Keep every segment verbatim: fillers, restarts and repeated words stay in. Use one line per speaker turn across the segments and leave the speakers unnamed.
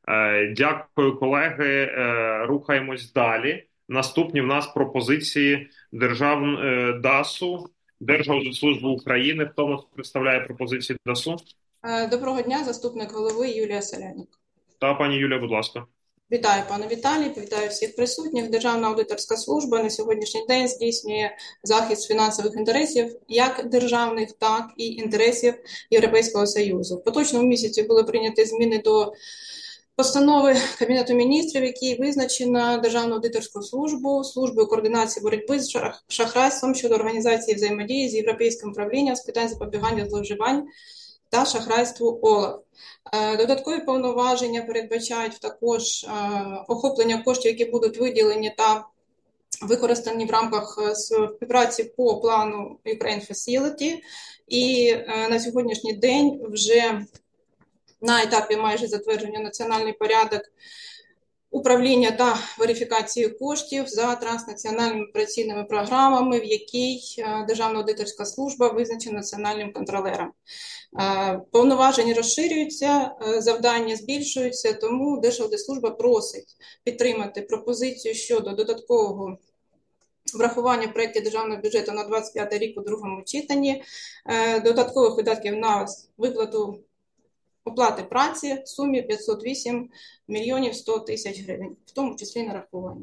Е, Дякую, колеги. Е, Рухаємось далі. Наступні в нас пропозиції держав е, ДАСУ, Держаудитслужби України. Хто у нас представляє пропозиції ДАСУ?
Е, Доброго дня, заступник голови Юлія Селянік.
Та пані Юлія, будь ласка.
Вітаю, пане Віталій, вітаю всіх присутніх. Державна аудиторська служба на сьогоднішній день здійснює захист фінансових інтересів як державних, так і інтересів Європейського Союзу. В поточному місяці були прийняті зміни до постанови Кабінету міністрів, які визначена Державну аудиторську службу, службою координації боротьби з шахрайством щодо організації взаємодії з Європейським управлінням з питань запобігання зловживань та шахрайству ОЛАФ. Додаткові повноваження передбачають також охоплення коштів, які будуть виділені та використані в рамках співпраці по плану Ukraine Facility. І на сьогоднішній день вже на етапі майже затвердження національний порядок управління та верифікації коштів за транснаціональними операційними програмами, в якій Державна аудиторська служба визначена національним контролером. Повноваження розширюються, завдання збільшуються, тому Держаудитслужба просить підтримати пропозицію щодо додаткового врахування в проєкті Державного бюджету на двадцять п'ятий рік у другому читанні, додаткових видатків на виплату оплати праці в сумі п'ятсот вісім мільйонів сто тисяч гривень, в тому числі нарахування.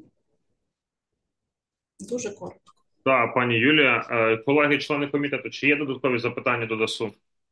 Дуже коротко.
Так, пані Юлія. Колеги, члени комітету, чи є додаткові запитання до ДАСУ?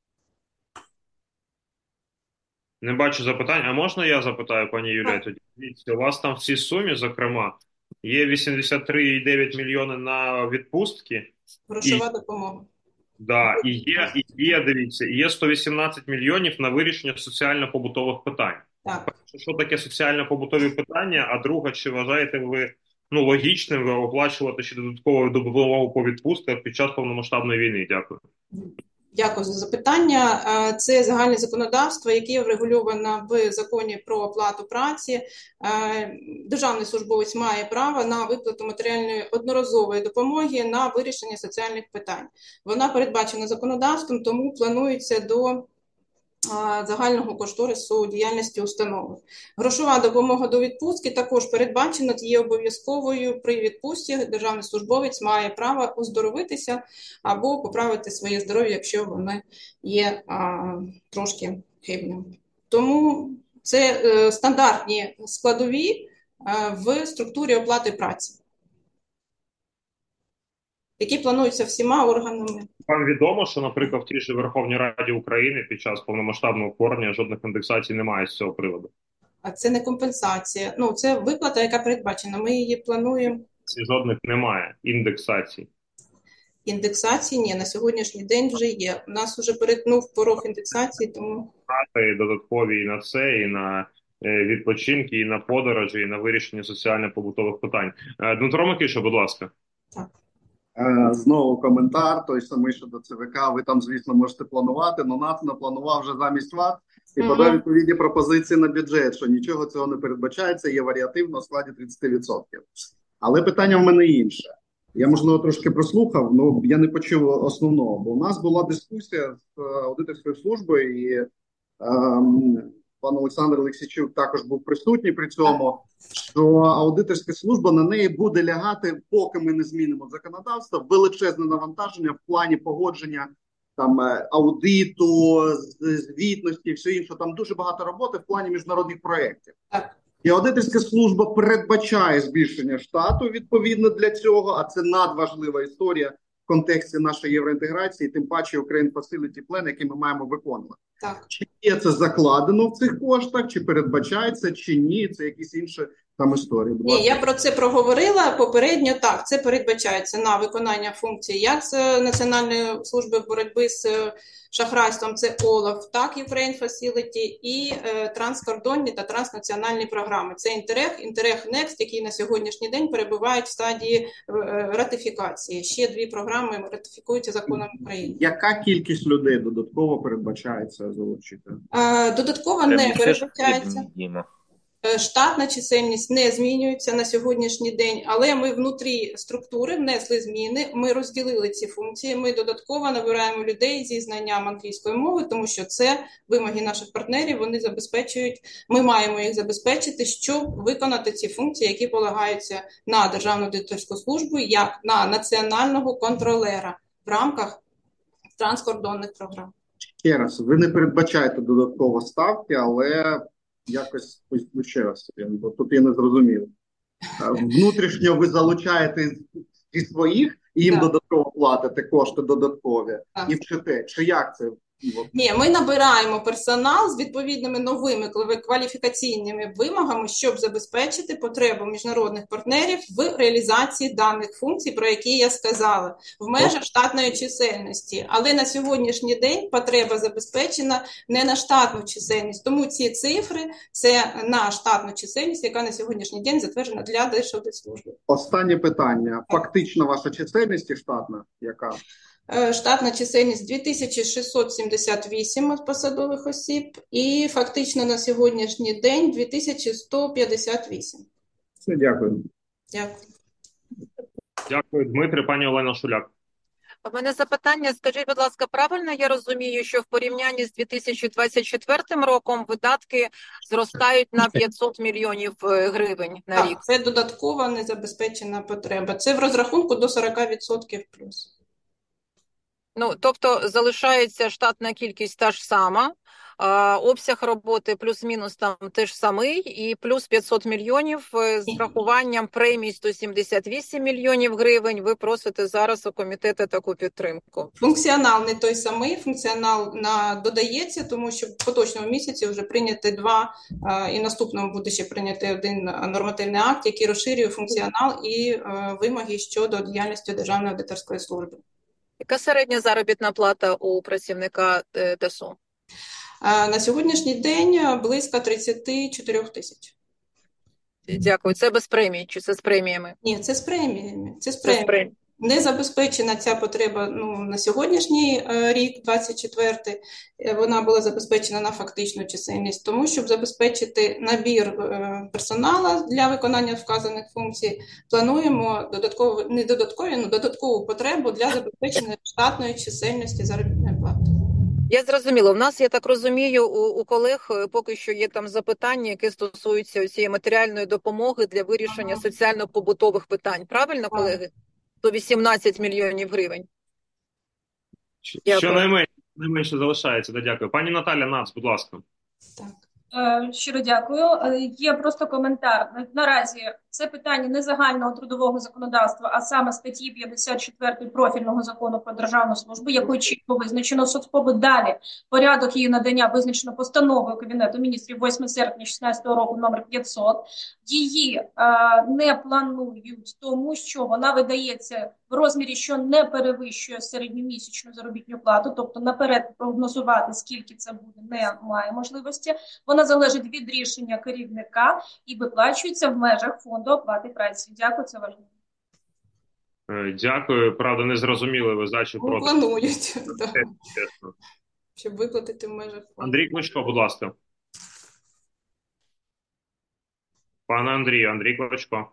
Не бачу запитань. А можна я запитаю, пані Юлія? Тоді дивіться, у вас там в цій сумі, зокрема, є вісімдесят три цілих дев'ять мільйони на відпустки.
Грошова допомога.
Да, і є, і є, дивіться, і є сто вісімнадцять мільйонів на вирішення соціально-побутових питань.
Так.
Що таке соціально-побутові питання? А друге, чи вважаєте ви ну, логічним ви оплачувати ще додаткову допомогу по відпустках під час повномасштабної війни? Дякую.
Дякую за запитання. Це загальне законодавство, яке врегульовано в законі про оплату праці. Державний службовець має право на виплату матеріальної одноразової допомоги на вирішення соціальних питань. Вона передбачена законодавством, тому планується до загального кошторису діяльності установи. Грошова допомога до відпустки також передбачена, є обов'язковою при відпустці. Державний службовець має право оздоровитися або поправити своє здоров'я, якщо воно є а, трошки хибним. Тому це е, стандартні складові е, в структурі оплати праці, які плануються всіма органами.
Вам відомо, що, наприклад, в тій же Верховній Раді України під час повномасштабного вторгнення жодних індексацій немає з цього приводу?
А це не компенсація. Ну, це виплата, яка передбачена. Ми її плануємо.
Жодних немає індексацій.
Індексації ні, на сьогоднішній день вже є. У нас вже перетнув порог індексації, тому...
Додаткові і на це, і на відпочинки, і на подорожі, і на вирішення соціально-побутових питань. Дмитро Микиша, будь ласка.
Так.
Знову коментар, той самий щодо ЦВК, ви там, звісно, можете планувати, але НАЦ напланував вже замість вас і mm-hmm. подав відповідні пропозиції на бюджет, що нічого цього не передбачається, є варіативно у складі тридцять відсотків. Але питання в мене інше. Я, можливо, трошки прослухав, але я не почув основного, бо у нас була дискусія з аудиторською службою, і ем, пан Олександр Олексійчук також був присутній при цьому, що аудиторська служба, на неї буде лягати, поки ми не змінимо законодавство, величезне навантаження в плані погодження там аудиту, звітності, все інше. Там дуже багато роботи в плані міжнародних проєктів. І аудиторська служба передбачає збільшення штату відповідно для цього, а це надважлива історія в контексті нашої євроінтеграції, тим паче Ukraine Facility Plan, який ми маємо виконувати.
Так.
Чи є це закладено в цих коштах, чи передбачається, чи ні, це якісь інші там історії.
Ні, я про це проговорила попередньо, так, це передбачається на виконання функцій як з Національної служби боротьби з шахрайством, це ОЛАФ, так, Ukraine Facility, і е, транскордонні та транснаціональні програми. Це Інтерег, Інтерег Next, які на сьогоднішній день перебувають в стадії е, ратифікації. Ще дві програми ратифікуються законом України.
Яка кількість людей додатково передбачається залучити?
Е, додатково не передбачається. Штатна чисельність не змінюється на сьогоднішній день, але ми внутрі структури внесли зміни, ми розділили ці функції, ми додатково набираємо людей зі знанням англійської мови, тому що це вимоги наших партнерів, вони забезпечують, ми маємо їх забезпечити, щоб виконати ці функції, які полагаються на Державну аудиторську службу, як на національного контролера в рамках транскордонних програм.
Ще раз, ви не передбачаєте додатково ставки, але якось ще раз, бо тут я не зрозумів. Внутрішньо ви залучаєте зі своїх і їм так. додатково платите кошти додаткові так. і вчите. Чи як це?
Ні, ми набираємо персонал з відповідними новими кваліфікаційними вимогами, щоб забезпечити потребу міжнародних партнерів в реалізації даних функцій, про які я сказала, в межах штатної чисельності. Але на сьогоднішній день потреба забезпечена не на штатну чисельність. Тому ці цифри – це на штатну чисельність, яка на сьогоднішній день затверджена для Держаудитслужби.
Останнє питання. Фактично ваша чисельність і штатна яка?
Штатна чисельність дві тисячі шістсот сімдесят вісім посадових осіб і фактично на сьогоднішній день дві тисячі сто п'ятдесят вісім.
Все, дякую.
Дякую.
Дякую, Дмитре. Пані Олена Шуляк.
У мене запитання, скажіть, будь ласка, правильно я розумію, що в порівнянні з дві тисячі двадцять четвертим роком видатки зростають на п'ятсот мільйонів гривень на
так,
рік?
Це додаткова незабезпечена потреба. Це в розрахунку до сорок відсотків плюс.
Ну, тобто залишається штатна кількість та ж сама, а, обсяг роботи плюс-мінус там теж самий, і плюс п'ятсот мільйонів з врахуванням премій сто сімдесят вісім мільйонів гривень. Ви просите зараз у комітету таку підтримку.
Функціонал не той самий, функціонал на, додається, тому що в поточному місяці вже прийняти два, а, і наступному буде ще прийняти один нормативний акт, який розширює функціонал і а, вимоги щодо діяльності Державної аудиторської служби.
Яка середня заробітна плата у працівника ДАСУ?
На сьогоднішній день близько тридцять чотири тисяч.
Дякую. Це без премій чи це з преміями?
Ні, це з преміями. Це з преміями. Це з преміями. Не забезпечена ця потреба ну, на сьогоднішній е, рік, двадцять четвертий, вона була забезпечена на фактичну чисельність. Тому, щоб забезпечити набір е, персоналу для виконання вказаних функцій, плануємо додатково, не додаткові, але додаткову потребу для забезпечення штатної чисельності заробітної плати.
Я зрозуміла. У нас, я так розумію, у, у колег поки що є там запитання, які стосуються цієї матеріальної допомоги для вирішення ага. соціально-побутових питань. Правильно, колеги? сто вісімнадцять мільйонів гривень.
Що найменше, найменше залишається, да, дякую. Пані Наталя Нац, будь ласка.
Так. Щиро дякую. Є просто коментар. Наразі це питання не загального трудового законодавства, а саме статті п'ятдесят чотири профільного закону про державну службу, якою чітко визначено соцпобут. Далі порядок її надання визначено постановою Кабінету міністрів восьмого серпня шістнадцятого року номер п'ятсот. Її е, не планують, тому що вона видається в розмірі, що не перевищує середньомісячну заробітну плату, тобто наперед прогнозувати, скільки це буде, немає можливості. Вона залежить від рішення керівника і виплачується в межах фонду оплати праці. Дякую, це важливо.
Дякую. Правда, не зрозуміли ви за чи проти.
Планують, щоб виплатити в межах фонду.
Андрій Клочко, будь ласка. Пане Андрію, Андрій Клочко.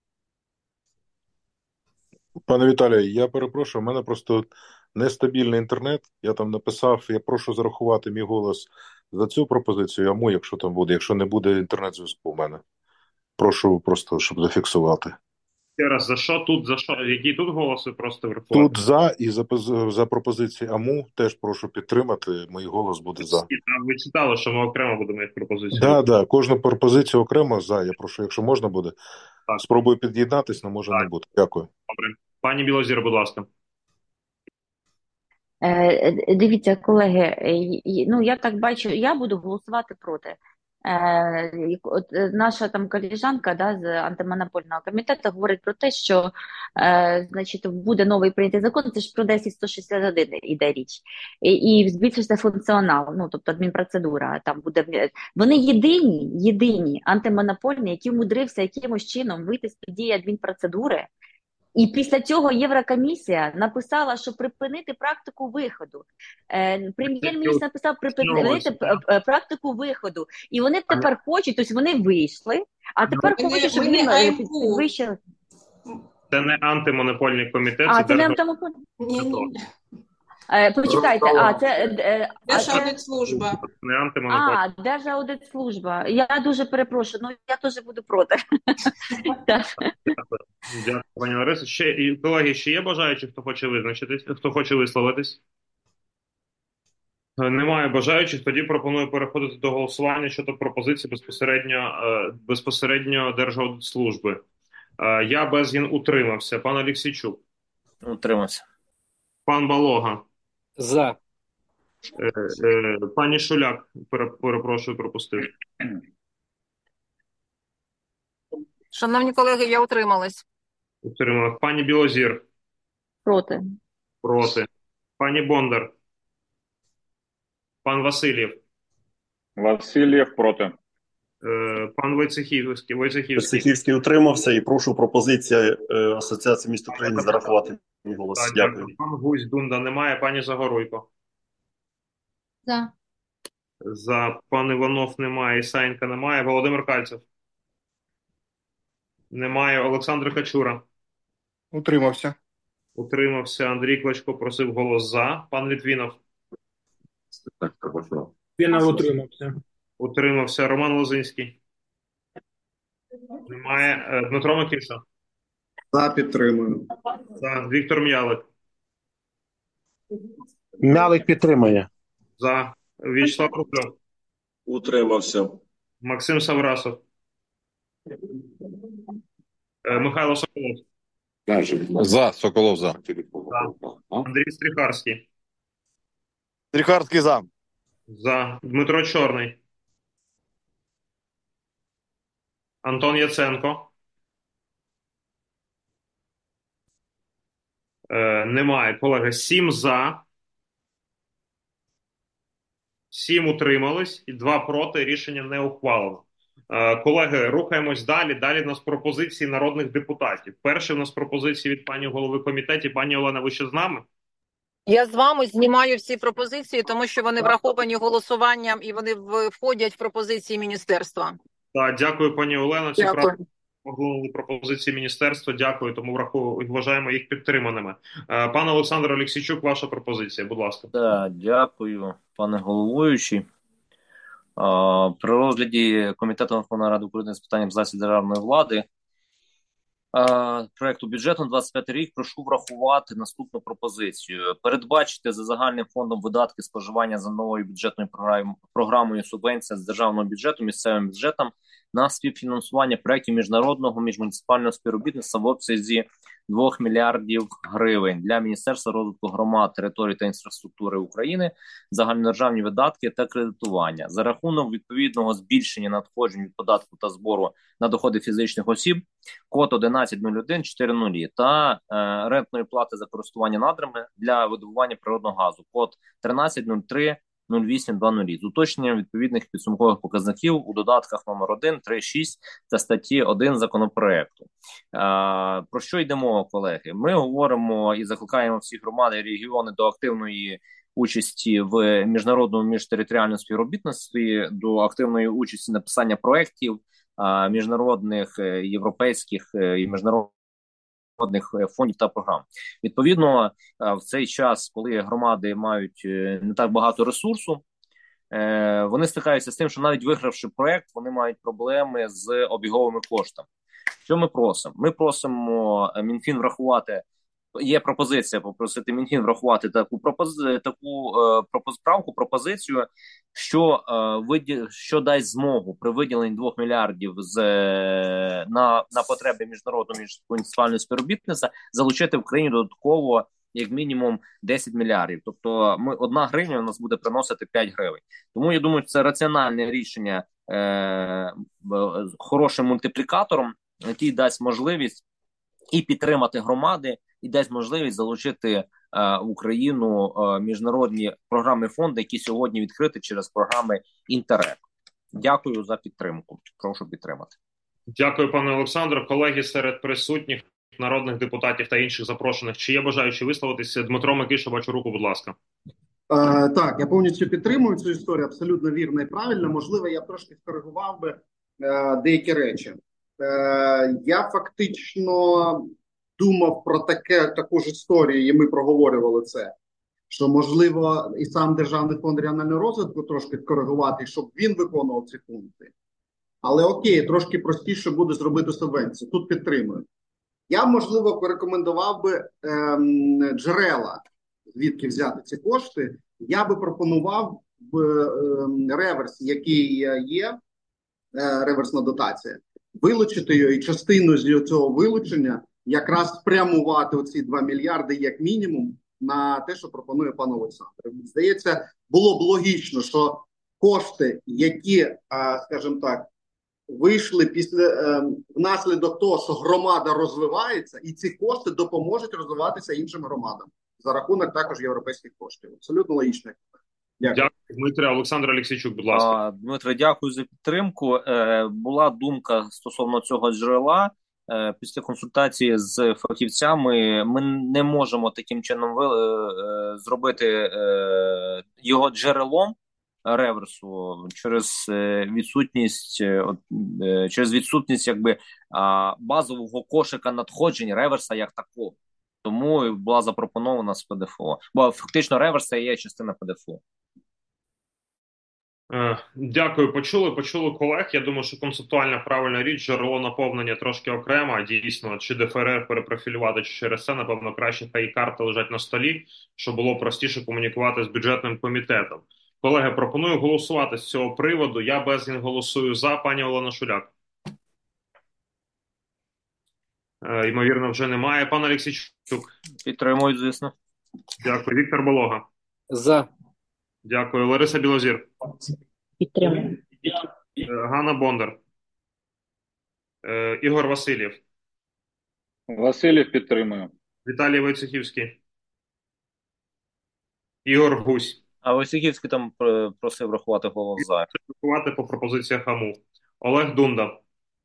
Пане Віталію, я перепрошую, у мене просто нестабільний інтернет. Я там написав, я прошу зарахувати мій голос за цю пропозицію, а мой, якщо там буде, якщо не буде інтернет-зв'язку у мене. Прошу просто, щоб зафіксувати.
Ще раз, за що тут, за що, які тут голоси просто врахувати?
Тут за, і за, за пропозиції АМУ теж прошу підтримати, мій голос буде за.
Ви читали, що ми окремо будемо їх пропозиції?
Так, да, так, да, кожну пропозицію окремо за, я прошу, якщо можна буде. Так. Спробую під'єднатися, але може так. не бути. Дякую.
Добре. Пані Білозір, будь ласка.
Е, дивіться, колеги, ну я так бачу, я буду голосувати проти. Е, от наша там колежанка, да, з антимонопольного комітету говорить про те, що е, значить, буде новий прийнятий закон, це ж про десять сто шістдесят один іде річ, і, і збільшиться функціонал, ну, тобто адмінпроцедура, там буде, вони єдині, єдині антимонопольні, які вмудрився якимось чином вийти з під дії адмінпроцедури, І після цього Єврокомісія написала, що припинити практику виходу. Е, Прем'єр-міністр написав припинити практику виходу. І вони тепер хочуть, тобто вони вийшли, а тепер
Ми
хочуть,
не,
щоб
ми не
їм
АМКУ.
підвищили.
Це не антимонопольний комітет,
А,
це
це не
державний.
антимонопольний.
Ні, ні.
Е, почекайте, а це, е, а це...
Держаудитслужба.
Не антимонопольний.
А, Держаудитслужба. Я дуже перепрошую, ну я теж буду проти. Так.
Дякую, пані Ларисо. Ще, і, колеги, ще є бажаючі, хто хоче визначитись, хто хоче висловитись? Е, Немає бажаючих, тоді пропоную переходити до голосування щодо пропозиції безпосередньо, е, безпосередньо Держаудитслужби. Е, Я Безгін утримався. Пан Аліксійчук.
Утримався.
Пан Балога.
За.
Е, е, Пані Шуляк, пере- перепрошую, пропустив.
Шановні колеги, я утрималась.
Утримав. Пані Білозір.
Проти.
Проти. Пані Бондар. Пан Васильєв.
Васильєв проти.
Е, Пан Войцехівський. Войцехівський.
Войцехівський утримався і прошу пропозиція е, Асоціації міст України зарахувати мій голос.
Так,
Дякую.
дякую. Пан Гусь, Дунда немає. Пані Загоруйко.
За.
За. Пан Іванов немає. Ісаєнка немає. Володимир Кальцев. Немає. Олександр Качура.
Утримався.
Утримався. Андрій Клочко просив голос за. Пан Літвінов.
Він утримався.
Утримався. Роман Лозинський. Немає. Е, Дмитро Микиша.
За, підтримую.
За. Віктор М'ялик.
Мялик підтримує.
За. В'ячеслав Рубльов.
Утримався.
Максим Саврасов. Е, Михайло Соколов.
За, Соколов за.
Андрій Стріхарський.
Стріхарський за.
За. Дмитро Чорний. Антон Яценко. Е, немає. Колеги, сім за. Сім утримались і два проти. Рішення не ухвалено. Е, колеги, рухаємось далі. Далі в нас пропозиції народних депутатів. Перше в нас пропозиції від пані голови комітету. Пані Олена, ви ще з нами?
Я з вами знімаю всі пропозиції, тому що вони враховані голосуванням і вони в- входять в пропозиції міністерства.
Так, дякую, пані Олено. Ці
Дякую.
правки оглянули пропозиції міністерства. Дякую, тому враховую, вважаємо їх підтриманими. Е, Пан Олександр Олексійчук, ваша пропозиція, будь ласка.
Да, дякую, пане головуючий. А, При розгляді Комітету Верховної Ради України з питань організації державної влади а, проекту бюджету на двадцять п'ятий рік прошу врахувати наступну пропозицію. Передбачити за загальним фондом видатки споживання за новою бюджетною програм- програмою субвенція з державного бюджету місцевим бюджетам на співфінансування проєктів міжнародного міжмуніципального співробітництва в обсязі двох мільярдів гривень для Міністерства розвитку громад, територій та інфраструктури України, загальнодержавні видатки та кредитування за рахунок відповідного збільшення надходжень від податку та збору на доходи фізичних осіб, код одинадцять нуль один чотирнадцять та е, рентної плати за користування надрами для видобування природного газу, код тринадцять нуль три нуль вісім двадцять з уточненням відповідних підсумкових показників у додатках номер один, три, шість та статті один законопроекту. А, про що йде мова, колеги? Ми говоримо і закликаємо всі громади і регіони до активної участі в міжнародному міжтериторіальному співробітництві, до активної участі написання проєктів а, міжнародних, е, європейських е, і міжнародних фондів та програм. Відповідно, в цей час, коли громади мають не так багато ресурсу, вони стикаються з тим, що навіть вигравши проект, вони мають проблеми з обіговими коштами. Що ми просимо? Ми просимо Мінфін врахувати, є пропозиція попросити Мінфін врахувати таку пропози, таку е, пропоз, правку, пропозицію, що е, виді, що дасть змогу при виділенні двох мільярдів з е, на, на потреби міжнародного муніципального співробітництва залучити в країні додатково як мінімум десять мільярдів. Тобто ми одна гривня у нас буде приносити п'ять гривень. Тому я думаю, це раціональне рішення е, хорошим мультиплікатором, який дасть можливість і підтримати громади, і дасть можливість залучити е, в Україну е, міжнародні програми фонди, які сьогодні відкриті через програми Інтерек. Дякую за підтримку. Прошу підтримати.
Дякую, пане Олександре. Колеги, серед присутніх народних депутатів та інших запрошених. Чи є бажаючі висловитися? Дмитро Микиша, бачу руку, будь ласка.
Е, так, я повністю підтримую цю історію, абсолютно вірна і правильна. Можливо, я б трошки скоригував би е, деякі речі. Е, я фактично думав про таке, таку ж історію, і ми проговорювали це, що, можливо, і сам Державний фонд регіонального розвитку трошки скоригувати, щоб він виконував ці функції. Але окей, трошки простіше буде зробити субвенцію. Тут підтримую. Я, можливо, порекомендував би ем, джерела, звідки взяти ці кошти. Я би пропонував в ем, реверсі, який є, е, реверсна дотація, вилучити її і частину з цього вилучення якраз спрямувати оці два мільярди як мінімум на те, що пропонує пан Олександр. Здається, було б логічно, що кошти, які, е, скажімо так, вийшли після е, внаслідок того, що громада розвивається, і ці кошти допоможуть розвиватися іншим громадам за рахунок також європейських коштів. Абсолютно логічно. Дякую.
Дякую, Дмитре. Олександр Олексійчук, будь ласка.
А, Дмитре, дякую за підтримку. Е, була думка стосовно цього джерела. Е, після консультації з фахівцями ми не можемо таким чином е, е, зробити е, його джерелом реверсу через відсутність через відсутність якби базового кошика надходжень реверса як такого. Тому була запропонована з ПДФО. Бо фактично реверс це є частина ПДФО.
Дякую, почули, почули колег. Я думаю, що концептуальна правильна річ, джерело наповнення трошки окремо, дійсно, чи ДФРР перепрофілювати, чи через це, напевно, краще хай карти лежать на столі, щоб було простіше комунікувати з бюджетним комітетом. Колеги, пропоную голосувати з цього приводу. Я безгін голосую за. Пані Олена Шуляк. Е, ймовірно, вже немає. Пан Олексійчук.
Підтримую, звісно.
Дякую. Віктор Болога.
За.
Дякую. Лариса Білозір.
Підтримую.
Е, Ганна Бондар. Е, Ігор Васильєв.
Васильєв підтримую.
Віталій Войцехівський. Ігор Гусь.
А Войцехівський там просив рахувати голос за.
Рахувати по пропозиціях ГАМУ. Олег Дунда.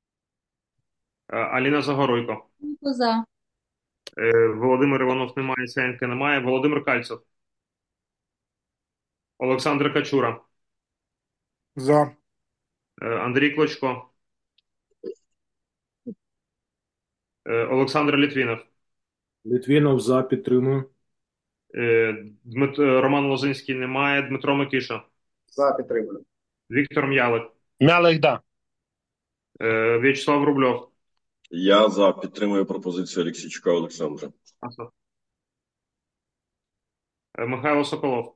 Аліна Загоруйко.
За.
Володимир Іванов немає, Сяньки немає. Володимир Кальцев. Олександр Качура.
За.
Андрій Клочко. Олександр Літвінов.
Літвінов за, підтримую.
Дмит... Роман Лозинський немає. Дмитро Микиша.
За, підтримую.
Віктор М'ялик.
М'ялик, да.
В'ячеслав Рубльов.
Я за. Підтримую пропозицію Олексійчука Олександра.
Аса. Михайло Соколов.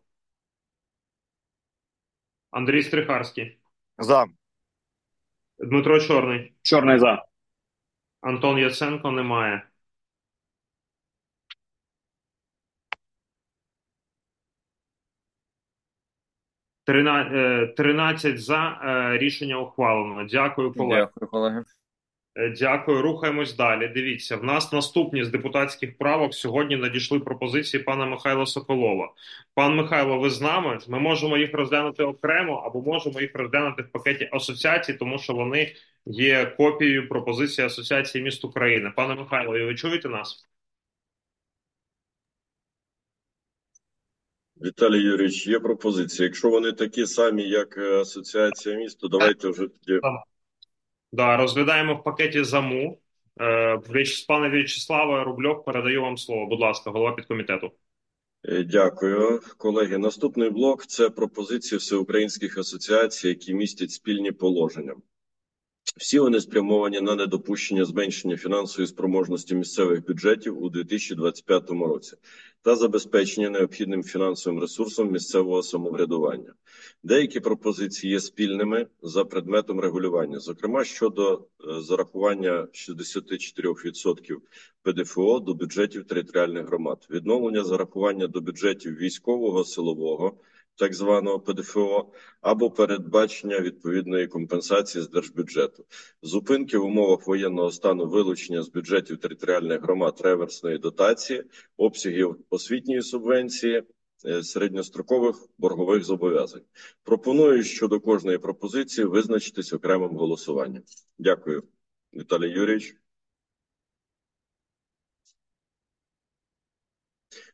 Андрій Стрихарський.
За.
Дмитро Чорний.
Чорний за.
Антон Яценко немає. тринадцять за. Рішення ухвалено. Дякую, колеги.
Дякую, колеги.
Дякую. Рухаємось далі. Дивіться, в нас наступні з депутатських правок сьогодні надійшли пропозиції пана Михайла Соколова. Пан Михайло, ви з нами? Ми можемо їх розглянути окремо або можемо їх розглянути в пакеті асоціації, тому що вони є копією пропозиції Асоціації міст України. Пане Михайло, ви чуєте нас?
Віталій Юрійович, є пропозиція. Якщо вони такі самі, як Асоціація міст, то давайте вже тоді...
Да, розглядаємо в пакеті ЗАМУ. Е, Пане В'ячеславе, Рубльов, передаю вам слово. Будь ласка, голова підкомітету.
Дякую, колеги. Наступний блок – це пропозиції всеукраїнських асоціацій, які містять спільні положення. Всі вони спрямовані на недопущення зменшення фінансової спроможності місцевих бюджетів у дві тисячі двадцять п'ятому році та забезпечення необхідним фінансовим ресурсом місцевого самоврядування. Деякі пропозиції є спільними за предметом регулювання, зокрема щодо зарахування шістдесят чотири відсотки ПДФО до бюджетів територіальних громад, відновлення зарахування до бюджетів військового, силового, так званого ПДФО, або передбачення відповідної компенсації з держбюджету. Зупинки в умовах воєнного стану вилучення з бюджетів територіальних громад реверсної дотації, обсягів освітньої субвенції, середньострокових боргових зобов'язань. Пропоную щодо кожної пропозиції визначитись окремим голосуванням. Дякую, Віталій Юрійович.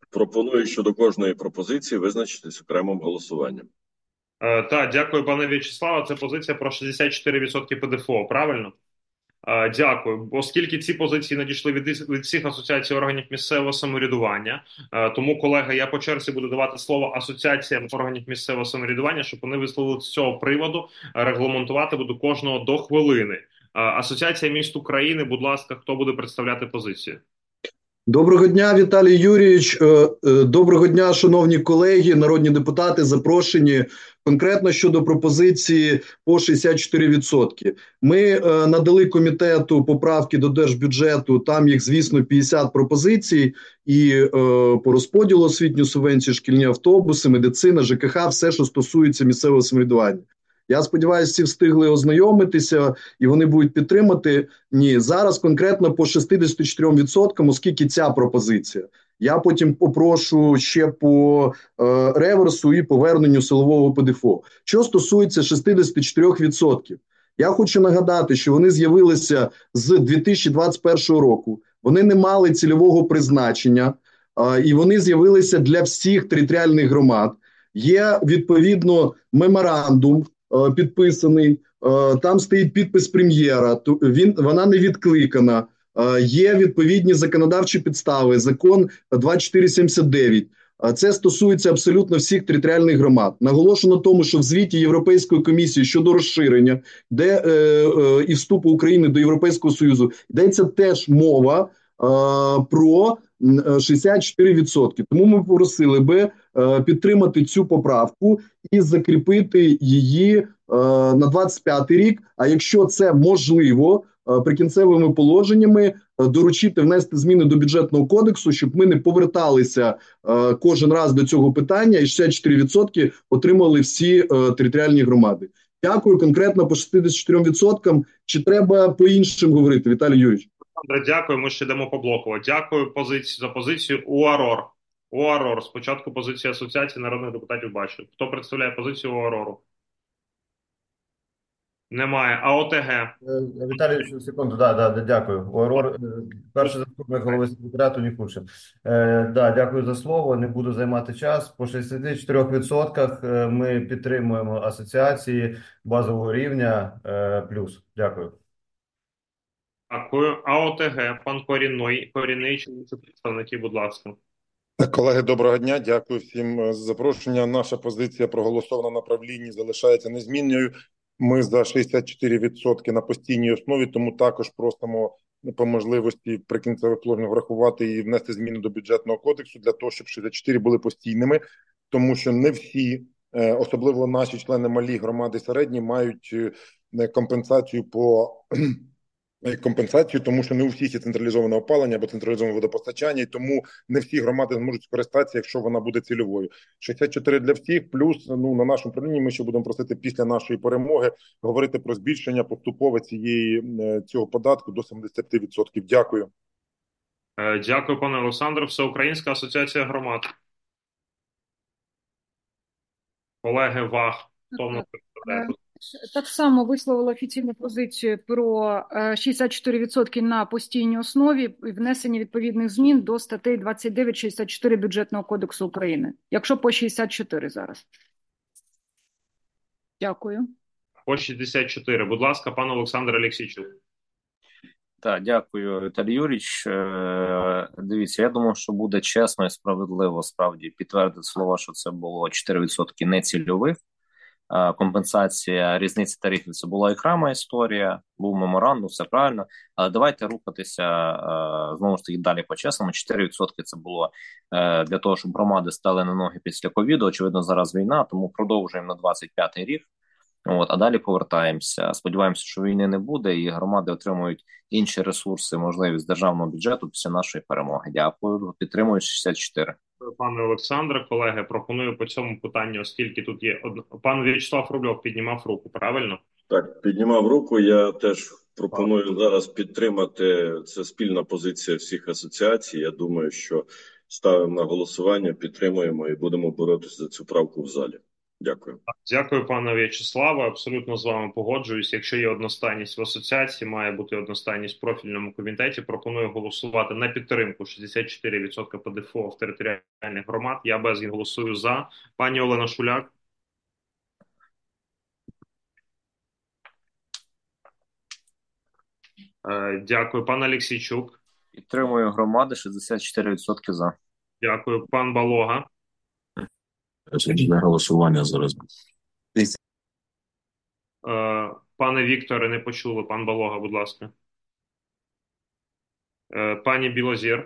Пропоную щодо кожної пропозиції визначитись окремим голосуванням.
Е, так, дякую, пане В'ячеславе. Це позиція про шістдесят чотири відсотки ПДФО, правильно? Е, дякую. Оскільки ці позиції надійшли від, від всіх асоціацій органів місцевого самоврядування, е, тому, колеги, я по черзі буду давати слово асоціаціям органів місцевого самоврядування, щоб вони висловили з цього приводу. Регламентувати буду кожного до хвилини. Е, Асоціація міст України, будь ласка, хто буде представляти позицію?
Доброго дня, Віталій Юрійович. Доброго дня, шановні колеги, народні депутати, запрошені. Конкретно щодо пропозиції по шістдесят чотири відсотки. Ми надали комітету поправки до держбюджету, там їх, звісно, п'ятдесят пропозицій, і по розподілу освітньої субвенції, шкільні автобуси, медицина, ЖКХ, все, що стосується місцевого самоврядування. Я сподіваюся, всі встигли ознайомитися і вони будуть підтримати. Ні, зараз конкретно по шістдесят чотири відсотки, оскільки ця пропозиція. Я потім попрошу ще по е, реверсу і поверненню силового ПДФО. Що стосується шістдесят чотири відсотки, я хочу нагадати, що вони з'явилися з дві тисячі двадцять першого року. Вони не мали цільового призначення, е, і вони з'явилися для всіх територіальних громад. Є, відповідно, меморандум, підписаний, там стоїть підпис прем'єра, він, вона не відкликана, є відповідні законодавчі підстави, закон двадцять чотири сімдесят дев'ять. Це стосується абсолютно всіх територіальних громад. Наголошено тому, що в звіті Європейської комісії щодо розширення, де е, е, і вступу України до Європейського Союзу, йдеться теж мова е, про шістдесят чотири відсотки. Тому ми попросили би е, підтримати цю поправку і закріпити її е, на двадцять п'ятий рік, а якщо це можливо, е, прикінцевими положеннями е, доручити внести зміни до бюджетного кодексу, щоб ми не поверталися е, кожен раз до цього питання і шістдесят чотири відсотки отримали всі е, територіальні громади. Дякую. Конкретно по шістдесят чотирьом відсоткам. Чи треба по-іншому говорити, Віталій Юрійович?
Дякую, ми ще йдемо по блоку. Дякую позицію, за позицію УАРОР. УАРОР. Спочатку позиція Асоціації народних депутатів бачу. Хто представляє позицію УАРОРу? Немає. А ОТГ?
Віталій, секунду, да, да, дякую. УАРОР, перший заступник голови секретаріату Нікушин. Е, да, дякую за слово, не буду займати час. По шістдесят чотири відсотках ми підтримуємо асоціації базового рівня е, плюс. Дякую.
Дякую. А ОТГ, пан Корінний, Корінний, чи інші представники, будь ласка.
Колеги, доброго дня. Дякую всім за запрошення. Наша позиція проголосована на правлінні залишається незмінною. Ми за шістдесят чотири відсотки на постійній основі, тому також просимо по можливості в прикінцевих положеннях врахувати і внести зміни до бюджетного кодексу для того, щоб шістдесят чотири були постійними, тому що не всі, особливо наші члени малі громади середні, мають компенсацію по компенсацію, тому що не у всіх є централізоване опалення або централізоване водопостачання, і тому не всі громади зможуть скористатися, якщо вона буде цільовою. шістдесят чотири для всіх, плюс ну на нашому правлінні ми ще будемо просити після нашої перемоги говорити про збільшення поступове цієї цього податку до сімдесят відсотків. Дякую.
Дякую, пане Олександре. Всеукраїнська асоціація громад. Колеги ВАГ. Хто в нас представляє?
Так само висловила офіційну позицію про шістдесят чотири відсотки на постійній основі і внесення відповідних змін до статей двадцять дев'ять шістдесят чотири Бюджетного кодексу України. Якщо по шістдесят чотири зараз. Дякую.
По шістдесят чотири. Будь ласка, пан Олександр Олексійчук.
Так, дякую, Віталій Юрійович. Е, дивіться, я думаю, що буде чесно і справедливо справді підтвердити слова, що це було чотири відсотки нецільових. Компенсація різниці тарифів – це була окрема історія, був меморандум, все правильно, але давайте рухатися знову ж таки далі по-чесному. чотири відсотки це було для того, щоб громади стали на ноги після ковіду, очевидно зараз війна, тому продовжуємо на двадцять п'ятий рік, от, а далі повертаємося. Сподіваємося, що війни не буде і громади отримують інші ресурси, можливість державного бюджету після нашої перемоги. Дякую, підтримую шістдесят чотири.
Пане Олександре, колеги, пропоную по цьому питанню, оскільки тут є... Пан В'ячеслав Рубльов піднімав руку, правильно?
Так, піднімав руку. Я теж пропоную зараз підтримати, це спільна позиція всіх асоціацій. Я думаю, що ставимо на голосування, підтримуємо і будемо боротися за цю правку в залі. Дякую.
Дякую, пане В'ячеславе. Абсолютно з вами погоджуюсь. Якщо є одностайність в асоціації, має бути одностайність в профільному комітеті. Пропоную голосувати на підтримку шістдесят чотири відсотки ПДФО в територіальних громад. Я без голосую за. Пані Олена Шуляк. Е, Дякую. Пан Алексійчук.
Підтримую громади, шістдесят чотири відсотки за.
Дякую. Пан Балога.
Для голосування зараз.
Е, Пане Вікторе, не почули. Пан Балога, будь ласка. Е, Пані Білозір.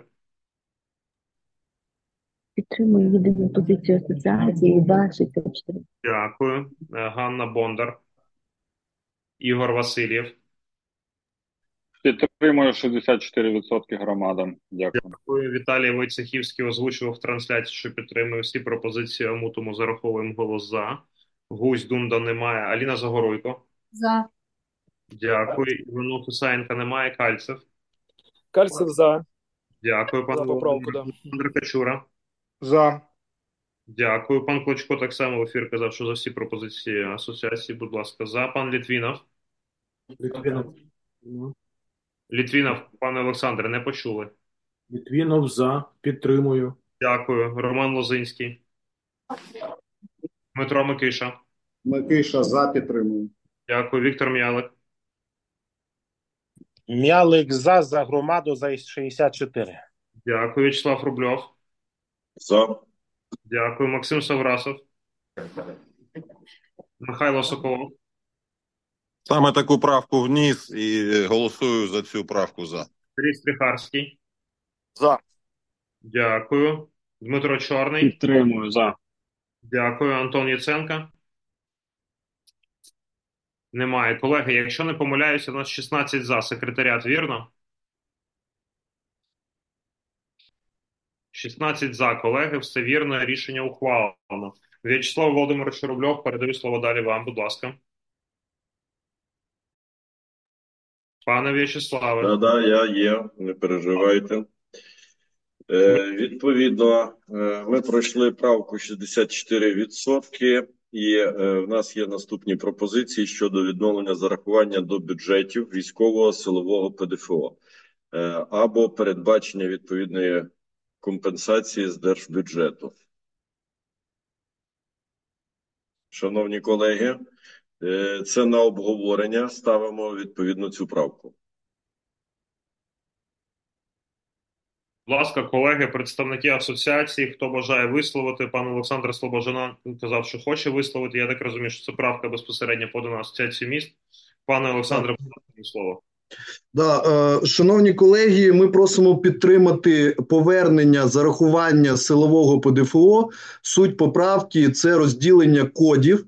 Підтримую єдину позицію асоціації два шістдесят чотири.
Дякую. Е, Ганна Бондар. Ігор Васильєв.
Підтримую шістдесят чотири відсотки громадам. Дякую.
Дякую. Віталій Войцехівський озвучував в трансляції, що підтримує всі пропозиції АМУ, тому зараховуємо голос за. Гусь, Дунда немає. Аліна Загоруйко.
За.
Дякую. Івану Хусаєнка немає. Кальцев.
Кальцев за.
Дякую. Пан
За поправку, да.
Олександр Качура.
За.
Дякую. Пан Клочко так само в ефір казав, що за всі пропозиції асоціації, будь ласка, за. Пан Літвінов.
Літвінов.
Літвінов, пане Олександре, не почули.
Літвінов за. Підтримую.
Дякую. Роман Лозинський. Дмитро Микиша.
Микиша за, підтримую.
Дякую. Віктор М'ялик.
М'ялик за, за громаду за шістдесят чотири.
Дякую. Вячеслав Рубльов.
За.
Дякую. Максим Саврасов. Михайло Соколов.
Саме таку правку вніс і голосую за цю правку за.
Сергій Стріхарський.
За.
Дякую. Дмитро Чорний.
Підтримую за.
Дякую. Антон Яценко. Немає. Колеги, якщо не помиляюся, у нас шістнадцять за. Секретаріат, вірно? шістнадцять за, колеги, все вірно, рішення ухвалено. В'ячеслав Володимирович Рубльов, передаю слово далі вам, будь ласка. Пане В'ячеславе.
Да, да, я є, не переживайте. Е, відповідно, е, ми пройшли правку шістдесят чотири відсотки, і е, в нас є наступні пропозиції щодо відновлення зарахування до бюджетів військового силового ПДФО е, або передбачення відповідної компенсації з держбюджету. Шановні колеги, е, це на обговорення. Ставимо відповідно цю правку.
Будь ласка, колеги, представники асоціації, хто бажає висловити, пан Олександр Слобожанан казав, що хоче висловити. Я так розумію, що це правка безпосередньо подана асоціації міст. Пане Олександре, слово.
Да, е, шановні колеги, ми просимо підтримати повернення зарахування силового ПДФО. Суть поправки – це розділення кодів.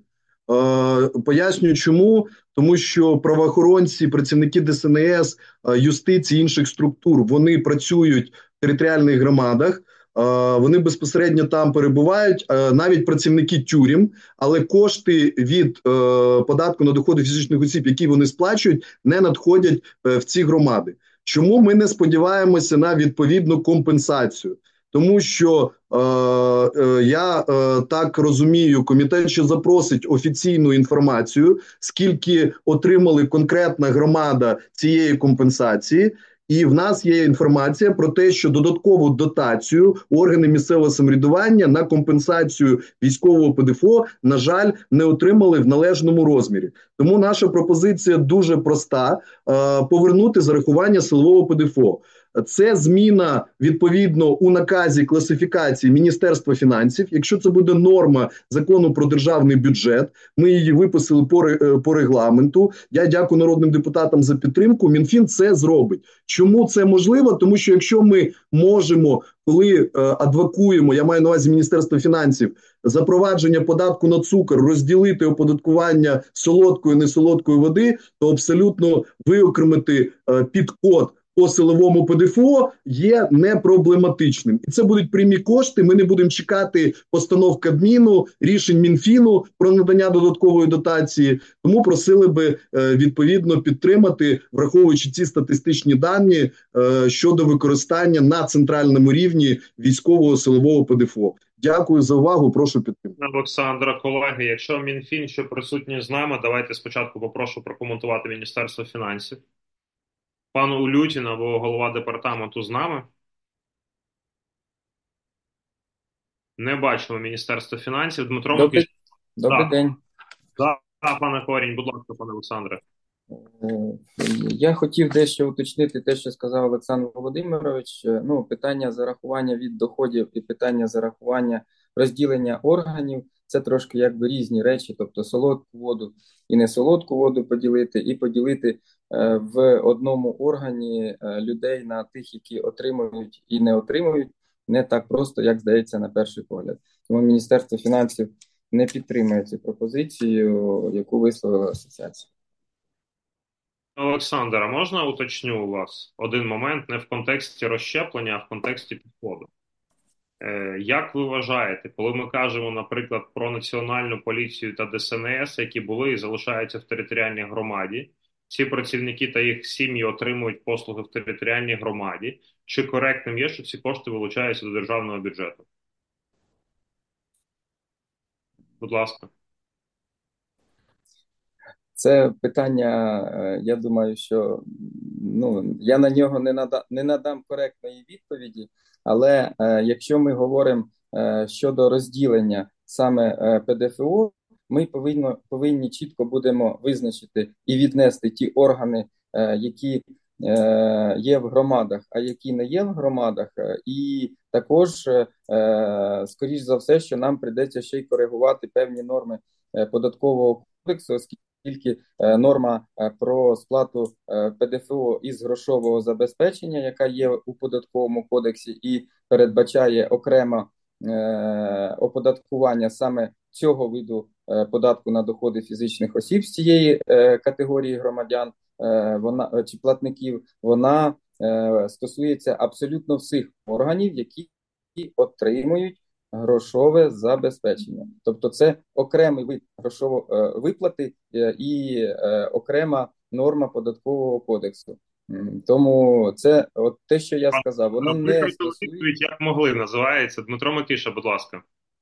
Е, пояснюю чому. Тому що правоохоронці, працівники ДСНС, юстиції, інших структур, вони працюють в територіальних громадах, вони безпосередньо там перебувають, навіть працівники тюрем, але кошти від податку на доходи фізичних осіб, які вони сплачують, не надходять в ці громади. Чому ми не сподіваємося на відповідну компенсацію? Тому що е, е, я е, так розумію, комітет ще запросить офіційну інформацію, скільки отримали конкретна громада цієї компенсації. І в нас є інформація про те, що додаткову дотацію органи місцевого самоврядування на компенсацію військового ПДФО, на жаль, не отримали в належному розмірі. Тому наша пропозиція дуже проста е, – повернути зарахування силового ПДФО. Це зміна, відповідно, у наказі класифікації Міністерства фінансів. Якщо це буде норма закону про державний бюджет, ми її виписали по, по регламенту. Я дякую народним депутатам за підтримку. Мінфін це зробить. Чому це можливо? Тому що якщо ми можемо, коли е, адвокуємо, я маю на увазі Міністерство фінансів, запровадження податку на цукор, розділити оподаткування солодкої і несолодкої води, то абсолютно виокремити е, під код по силовому ПДФО є непроблематичним. І це будуть прямі кошти, ми не будемо чекати постанов Кабміну, рішень Мінфіну про надання додаткової дотації. Тому просили би відповідно підтримати, враховуючи ці статистичні дані щодо використання на центральному рівні військового силового ПДФО.
Дякую за увагу. Прошу підтримати.
Олександра, колеги, якщо Мінфін ще присутні з нами, давайте спочатку попрошу прокоментувати Міністерство фінансів. Пан Улютін або голова департаменту з нами. Не бачимо Міністерство фінансів. Дмитро
Добрий,
Микишин.
добрий
Да.
день.
Да, да, пане Корінь, будь ласка, пане Олександре.
Е, Я хотів дещо уточнити те, що сказав Олександр Володимирович. Е, Ну, питання зарахування від доходів і питання зарахування розділення органів – це трошки якби різні речі, тобто солодку воду і не солодку воду поділити, і поділити е, в одному органі е, людей на тих, які отримують і не отримують, не так просто, як здається на перший погляд. Тому Міністерство фінансів не підтримує цю пропозицію, яку висловила асоціація.
Олександр, а можна уточню у вас один момент не в контексті розщеплення, а в контексті підходу? Е, як ви вважаєте, коли ми кажемо, наприклад, про Національну поліцію та Де Ес Ен Ес, які були і залишаються в територіальній громаді, ці працівники та їх сім'ї отримують послуги в територіальній громаді, чи коректним є, що ці кошти вилучаються до державного бюджету? Будь ласка.
Це питання, е, я думаю, що ну, я на нього не надам, не надам коректної відповіді, але е, якщо ми говоримо е, щодо розділення саме е, Пе Де Еф О, ми повинні, повинні чітко будемо визначити і віднести ті органи, е, які е, є в громадах, а які не є в громадах, е, і також, е, скоріш за все, що нам прийдеться ще й коригувати певні норми е, податкового кодексу, оскільки Тільки е, норма е, про сплату е, Пе Де Еф О із грошового забезпечення, яка є у податковому кодексі і передбачає окремо е, оподаткування саме цього виду е, податку на доходи фізичних осіб з цієї е, категорії громадян, е, вона чи платників, вона е, стосується абсолютно всіх органів, які отримують грошове забезпечення. Тобто це окремий вид грошової е, виплати е, і е, окрема норма податкового кодексу. М, Тому це от те, що я сказав, воно не
Викрутили
стосується.
відповідь, як могли, називається. Дмитро Микиша, будь ласка.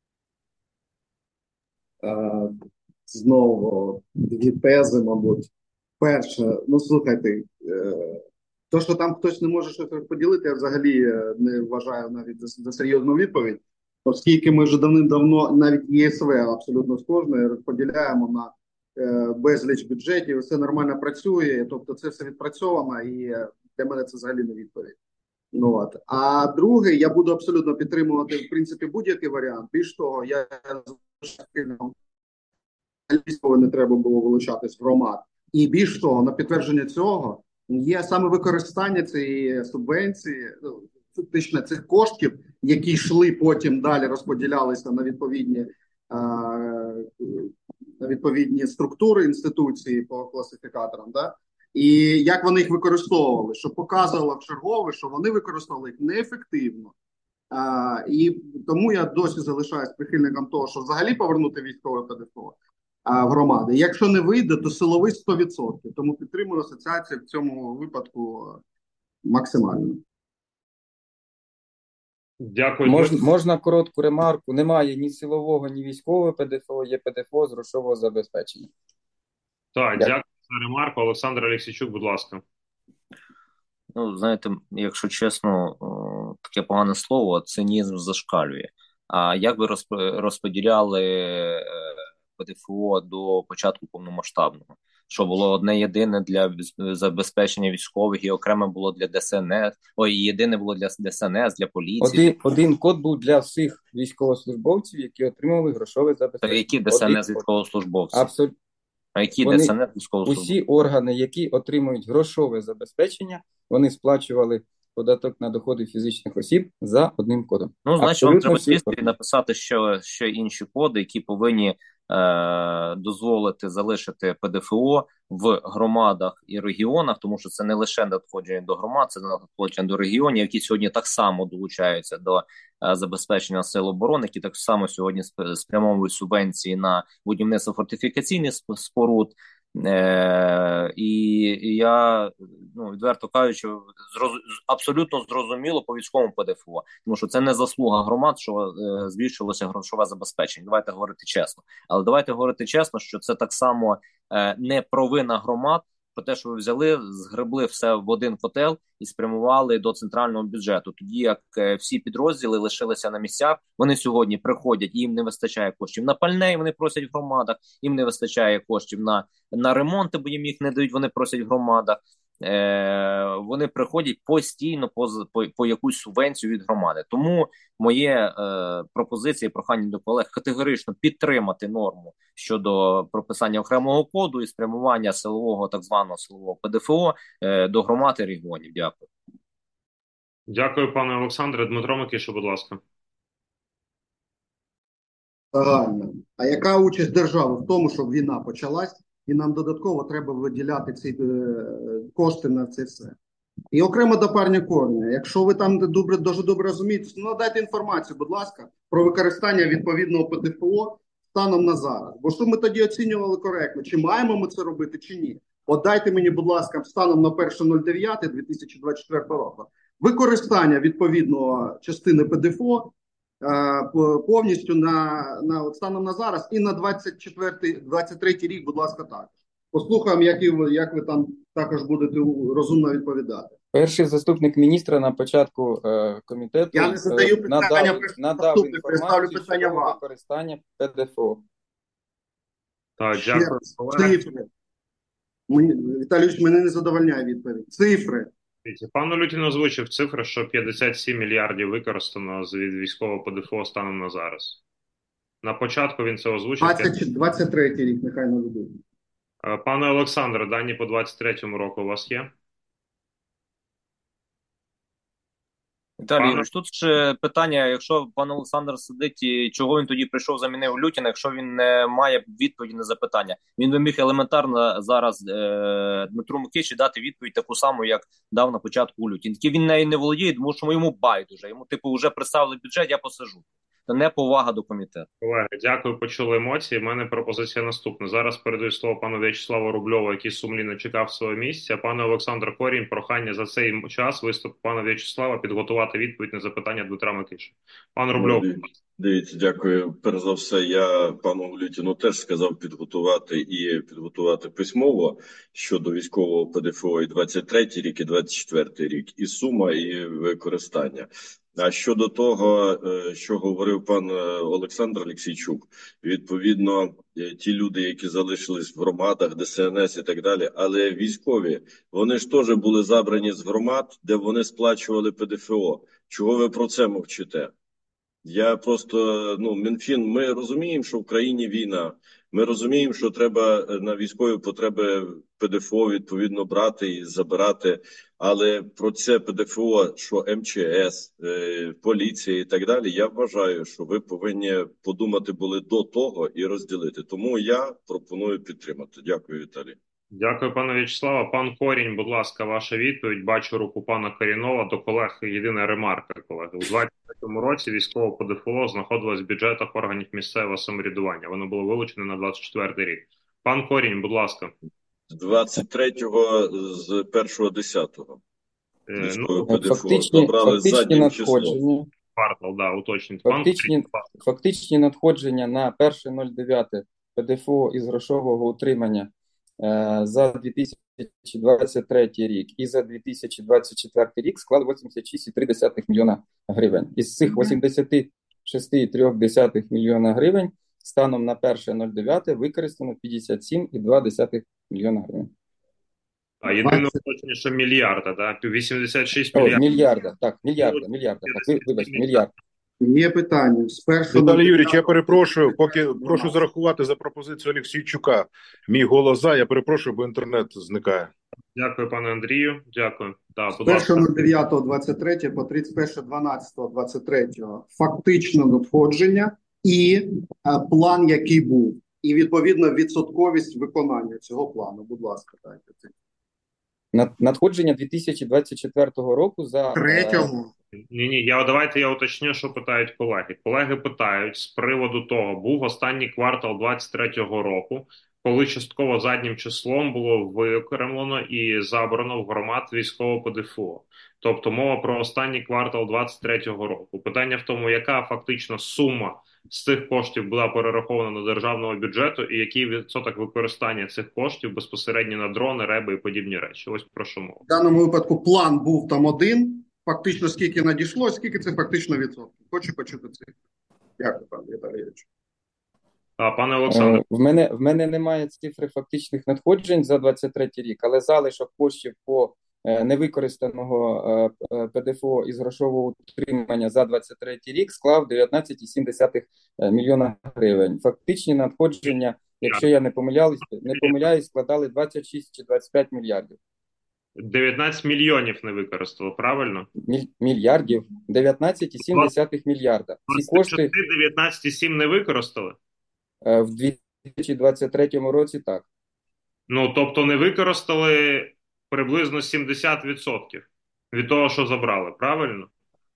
Е, Знову дві тези, мабуть. Перше, ну слухайте, е, то, що там хтось не може щось розподілити, я взагалі е, не вважаю навіть за, за серйозну відповідь, оскільки ми вже давним-давно навіть Є Ес Ве абсолютно з кожної розподіляємо на е, безліч бюджетів, все нормально працює, тобто це все відпрацьовано, і е, для мене це взагалі не відповідь. Ну, от. А друге, я буду абсолютно підтримувати, в принципі, будь-який варіант. Більш того, я військово не треба було вилучати з громад. І більш того, на підтвердження цього є саме використання цієї субвенції, ну, фактично цих коштів, які йшли потім далі, розподілялися на відповідні, а, на відповідні структури інституції по класифікаторам, да? І як вони їх використовували, що показувало в чергове, що вони використовували їх неефективно. А, і тому я досі залишаюсь прихильником того, що взагалі повернути військове Пе Де Еф О в громади. Якщо не вийде, то силовий сто відсотків. Тому підтримую асоціацію в цьому випадку максимально.
Дякую.
Мож, можна коротку ремарку? Немає ні силового, ні військового Пе Де Еф О, є Пе Де Еф О з грошового забезпечення.
Так,
Дякую.
дякую за ремарку. Олександр Алексійчук, будь ласка.
Ну, знаєте, якщо чесно, о, таке погане слово, цинізм зашкалює. А як ви розп- розподіляли е, Пе Де Еф О до початку повномасштабного? Що було одне єдине для віз- забезпечення військових і окремо було для Де Ес Ен Ес, ой, і єдине було для Де Ес Ен Ес, для поліції.
Один, один код був для всіх військовослужбовців, які отримували грошове
Та
забезпечення.
які Де Ес Ен Ес
Один код.
військовослужбовці?
Абсолютно.
А які Де
Вони,
Ес Ен Ес військовослужбовці?
усі органи, які отримують грошове забезпечення, вони сплачували податок на доходи фізичних осіб за одним кодом.
Ну, значить, вам
Абсолютно
треба
всі
сісти і
органи.
написати ще, ще інші коди, які повинні е, дозволити залишити Пе Де Еф О в громадах і регіонах, тому що це не лише надходження до громад, це надходження до регіонів, які сьогодні так само долучаються до е, забезпечення сил оборони, які так само сьогодні сп- спрямовують субвенції на будівництво фортифікаційних сп- споруд. Е, і, і я ну, відверто кажучи, зроз... абсолютно зрозуміло по військовому ПДФО, тому що це не заслуга громад, що е, збільшилося грошове забезпечення. Давайте говорити чесно. Але давайте говорити чесно, що це так само е, не провина громад, про те, що ви взяли, згребли все в один котел і спрямували до центрального бюджету. Тоді як е, всі підрозділи лишилися на місцях, вони сьогодні приходять, їм не вистачає коштів на пальне, вони просять в громадах, їм не вистачає коштів на, на ремонти, бо їм їх не дають, вони просять в громадах. Е, вони приходять постійно по, по, по якусь субвенцію від громади. Тому моє е, пропозиція і прохання до колег категорично підтримати норму щодо прописання окремого коду і спрямування силового, так званого силового ПДФО е, до громад і регіонів. Дякую.
Дякую, пане Олександре. Дмитро Микиша, будь ласка.
Загально. А яка участь держави в тому, щоб війна почалась, і нам додатково треба виділяти ці е, кошти на це все? І окремо до парня Корня. Якщо ви там добре, дуже добре розумієте, ну надайте інформацію, будь ласка, про використання відповідного ПДФО станом на зараз. Бо що ми тоді оцінювали коректно, чи маємо ми це робити, чи ні. От дайте мені, будь ласка, станом на перше дев'яте дві тисячі двадцять четвертого року використання відповідного частини ПДФО е, повністю на, на от станом на зараз і на двадцять четвертий двадцять третій рік, будь ласка, також. Послухаємо, як, як ви там також будете розумно відповідати.
Перший заступник міністра на початку е, комітету
Я не задаю питання,
надав, надав інформацію щодо використання ПДФО.
Так, дякую.
Цифри. Віталійович, мене не задовольняє відповідь. Цифри.
Пан Улютін озвучив цифри, що п'ятдесят сім мільярдів використано від військового ПДФО станом на зараз. На початку він це озвучив.
двадцять третій рік, нехай наведуть.
Пане Олександре, дані по двадцять третьому року у вас є?
Віталій Юрійович, тут ще питання, якщо пан Олександр сидить, і чого він тоді прийшов, замінив Лютіна, якщо він не має відповіді на запитання. Він би міг елементарно зараз е, Дмитру Микиші дати відповідь таку саму, як дав на початку Лютін. Тільки він нею не володіє, тому що йому байдуже. Йому, типу, вже представили бюджет, я посажу. Це неповага до комітету.
Колеги, дякую, почули емоції. У мене пропозиція наступна. Зараз передаю слово пану В'ячеславу Рубльову, який сумлінно чекав свого місця. Пане Олександр Корінь, прохання за цей час виступу пана В'ячеслава підготувати відповідь на запитання Дмитра Микиші. Пан Рубльов.
Дивіться, дякую. Перш за все, я пану Лютіну теж сказав підготувати і підготувати письмово щодо військового ПДФО і двадцять третій рік, і двадцять четвертий рік, і сума, і використання. А щодо того, що говорив пан Олександр Олексійчук, відповідно, ті люди, які залишились в громадах, Де Ес Ен Ес і так далі, але військові, вони ж теж були забрані з громад, де вони сплачували ПДФО. Чого ви про це мовчите? Я просто, ну, Мінфін, ми розуміємо, що в країні війна. Ми розуміємо, що треба на військові потреби ПДФО відповідно брати і забирати. Але про це ПДФО, що Ем Че Ес, е, поліція і так далі, я вважаю, що ви повинні подумати були до того і розділити. Тому я пропоную підтримати. Дякую, Віталій.
Дякую, пане В'ячеслава. Пан Корінь, будь ласка, ваша відповідь. Бачу руку пана Корінова. До колег єдина ремарка, колеги. У двадцять третьому році військове ПДФО знаходилось в бюджетах органів місцевого самоврядування. Воно було вилучене на двадцять четвертий рік. Пан Корінь, будь ласка.
З двадцять третього, з першого десятого.
Е,
ну,
фактичні, фактичні надходження.
Квартал, да, уточніть.
Фактичні, фактичні надходження на перше дев'яте ПДФО із грошового утримання за дві тисячі двадцять третій рік і за дві тисячі двадцять четвертий рік склали вісімдесят шість цілих три десятих мільйона гривень. Із цих вісімдесят шість цілих три десятих мільйона гривень станом на перше дев'яте використано п'ятдесят сім цілих два десятих мільйона гривень.
А єдине уточнення, що мільярда, так? вісімдесят шість
О,
мільярдів.
мільярда, так, мільярда, мільярда, так, вибачте, мільярд.
Є питання. З першого...
Віталій Юрійович, я перепрошую, поки прошу зарахувати за пропозицію Олексійчука. Мій голос за, я перепрошую, бо інтернет зникає.
Дякую, пане Андрію. Дякую. Да,
з першого дев'ятого двадцять третє по тридцять перше дванадцятого двадцять третього фактично надходження і а, план, який був. І, відповідно, відсотковість виконання цього плану. Будь ласка, дайте це.
Надходження дві тисячі двадцять четвертого року за...
Третього.
Ні, ні, я давайте я уточню, що питають колеги. Колеги питають з приводу того, був останній квартал двадцять третього року, коли частково заднім числом було виокремлено і забрано в громад військового ПДФО. Тобто мова про останній квартал двадцять третього року. Питання в тому, яка фактично сума з цих коштів була перерахована до державного бюджету і який відсоток використання цих коштів безпосередньо на дрони, реби і подібні речі. Ось про що мова.
В даному випадку план був там один. Фактично, скільки надійшло, скільки це фактично відсотків. Хочу почути цифри. Дякую, пане Віталійович.
А, пане Олександре.
В мене, в мене немає цифри фактичних надходжень за двадцять третій рік, але залишок коштів по е, невикористаного е, ПДФО із грошового утримання за двадцять третій рік склав дев'ятнадцять цілих сім десятих мільйона гривень. Фактичні надходження, якщо я не помиляюсь, не помиляюсь, складали двадцять шість чи двадцять п'ять мільярдів.
дев'ятнадцять мільйонів не використали, правильно?
Міль, мільярдів. дев'ятнадцять цілих сім десятих мільярда. Ці кошти
дев'ятнадцять цілих сім не використали?
е, в дві тисячі двадцять третьому році так.
Ну, тобто не використали приблизно сімдесят відсотків від того, що забрали, правильно?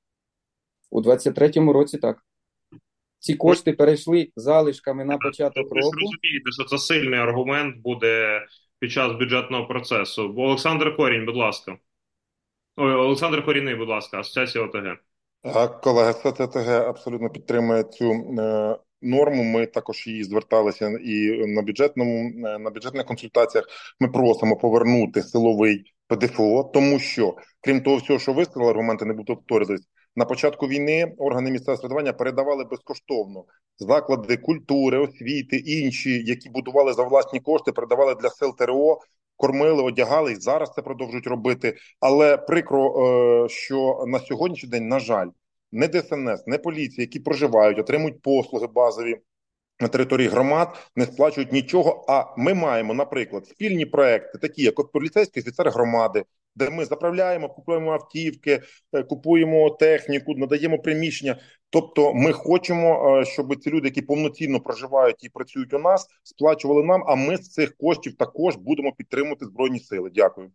У двадцять третьому році так. Ці кошти перейшли залишками на початок
Ви ж
року.
розумієте, що це сильний аргумент буде під час бюджетного процесу. Бо Олександр Корінь, будь ласка. Ой, Олександр Корінний, будь ласка, Асоціація ОТГ.
Так, колега з ТТГ абсолютно підтримує цю е, норму. Ми також її зверталися і на бюджетному е, на бюджетних консультаціях. Ми просимо повернути силовий ПДФО, тому що, крім того всього, що ви сказали, аргументи не будуть повторюватись, на початку війни органи місцевого самоврядування передавали безкоштовно заклади культури, освіти, інші, які будували за власні кошти, передавали для сил ТРО, кормили, одягали, і зараз це продовжують робити. Але прикро, що на сьогоднішній день, на жаль, не ДСНС, не поліція, які проживають, отримують послуги базові на території громад, не сплачують нічого. А ми маємо, наприклад, спільні проекти, такі як поліцейський офіцер громади, де ми заправляємо, купуємо автівки, купуємо техніку, надаємо приміщення. Тобто ми хочемо, щоб ці люди, які повноцінно проживають і працюють у нас, сплачували нам, а ми з цих коштів також будемо підтримувати Збройні Сили. Дякую.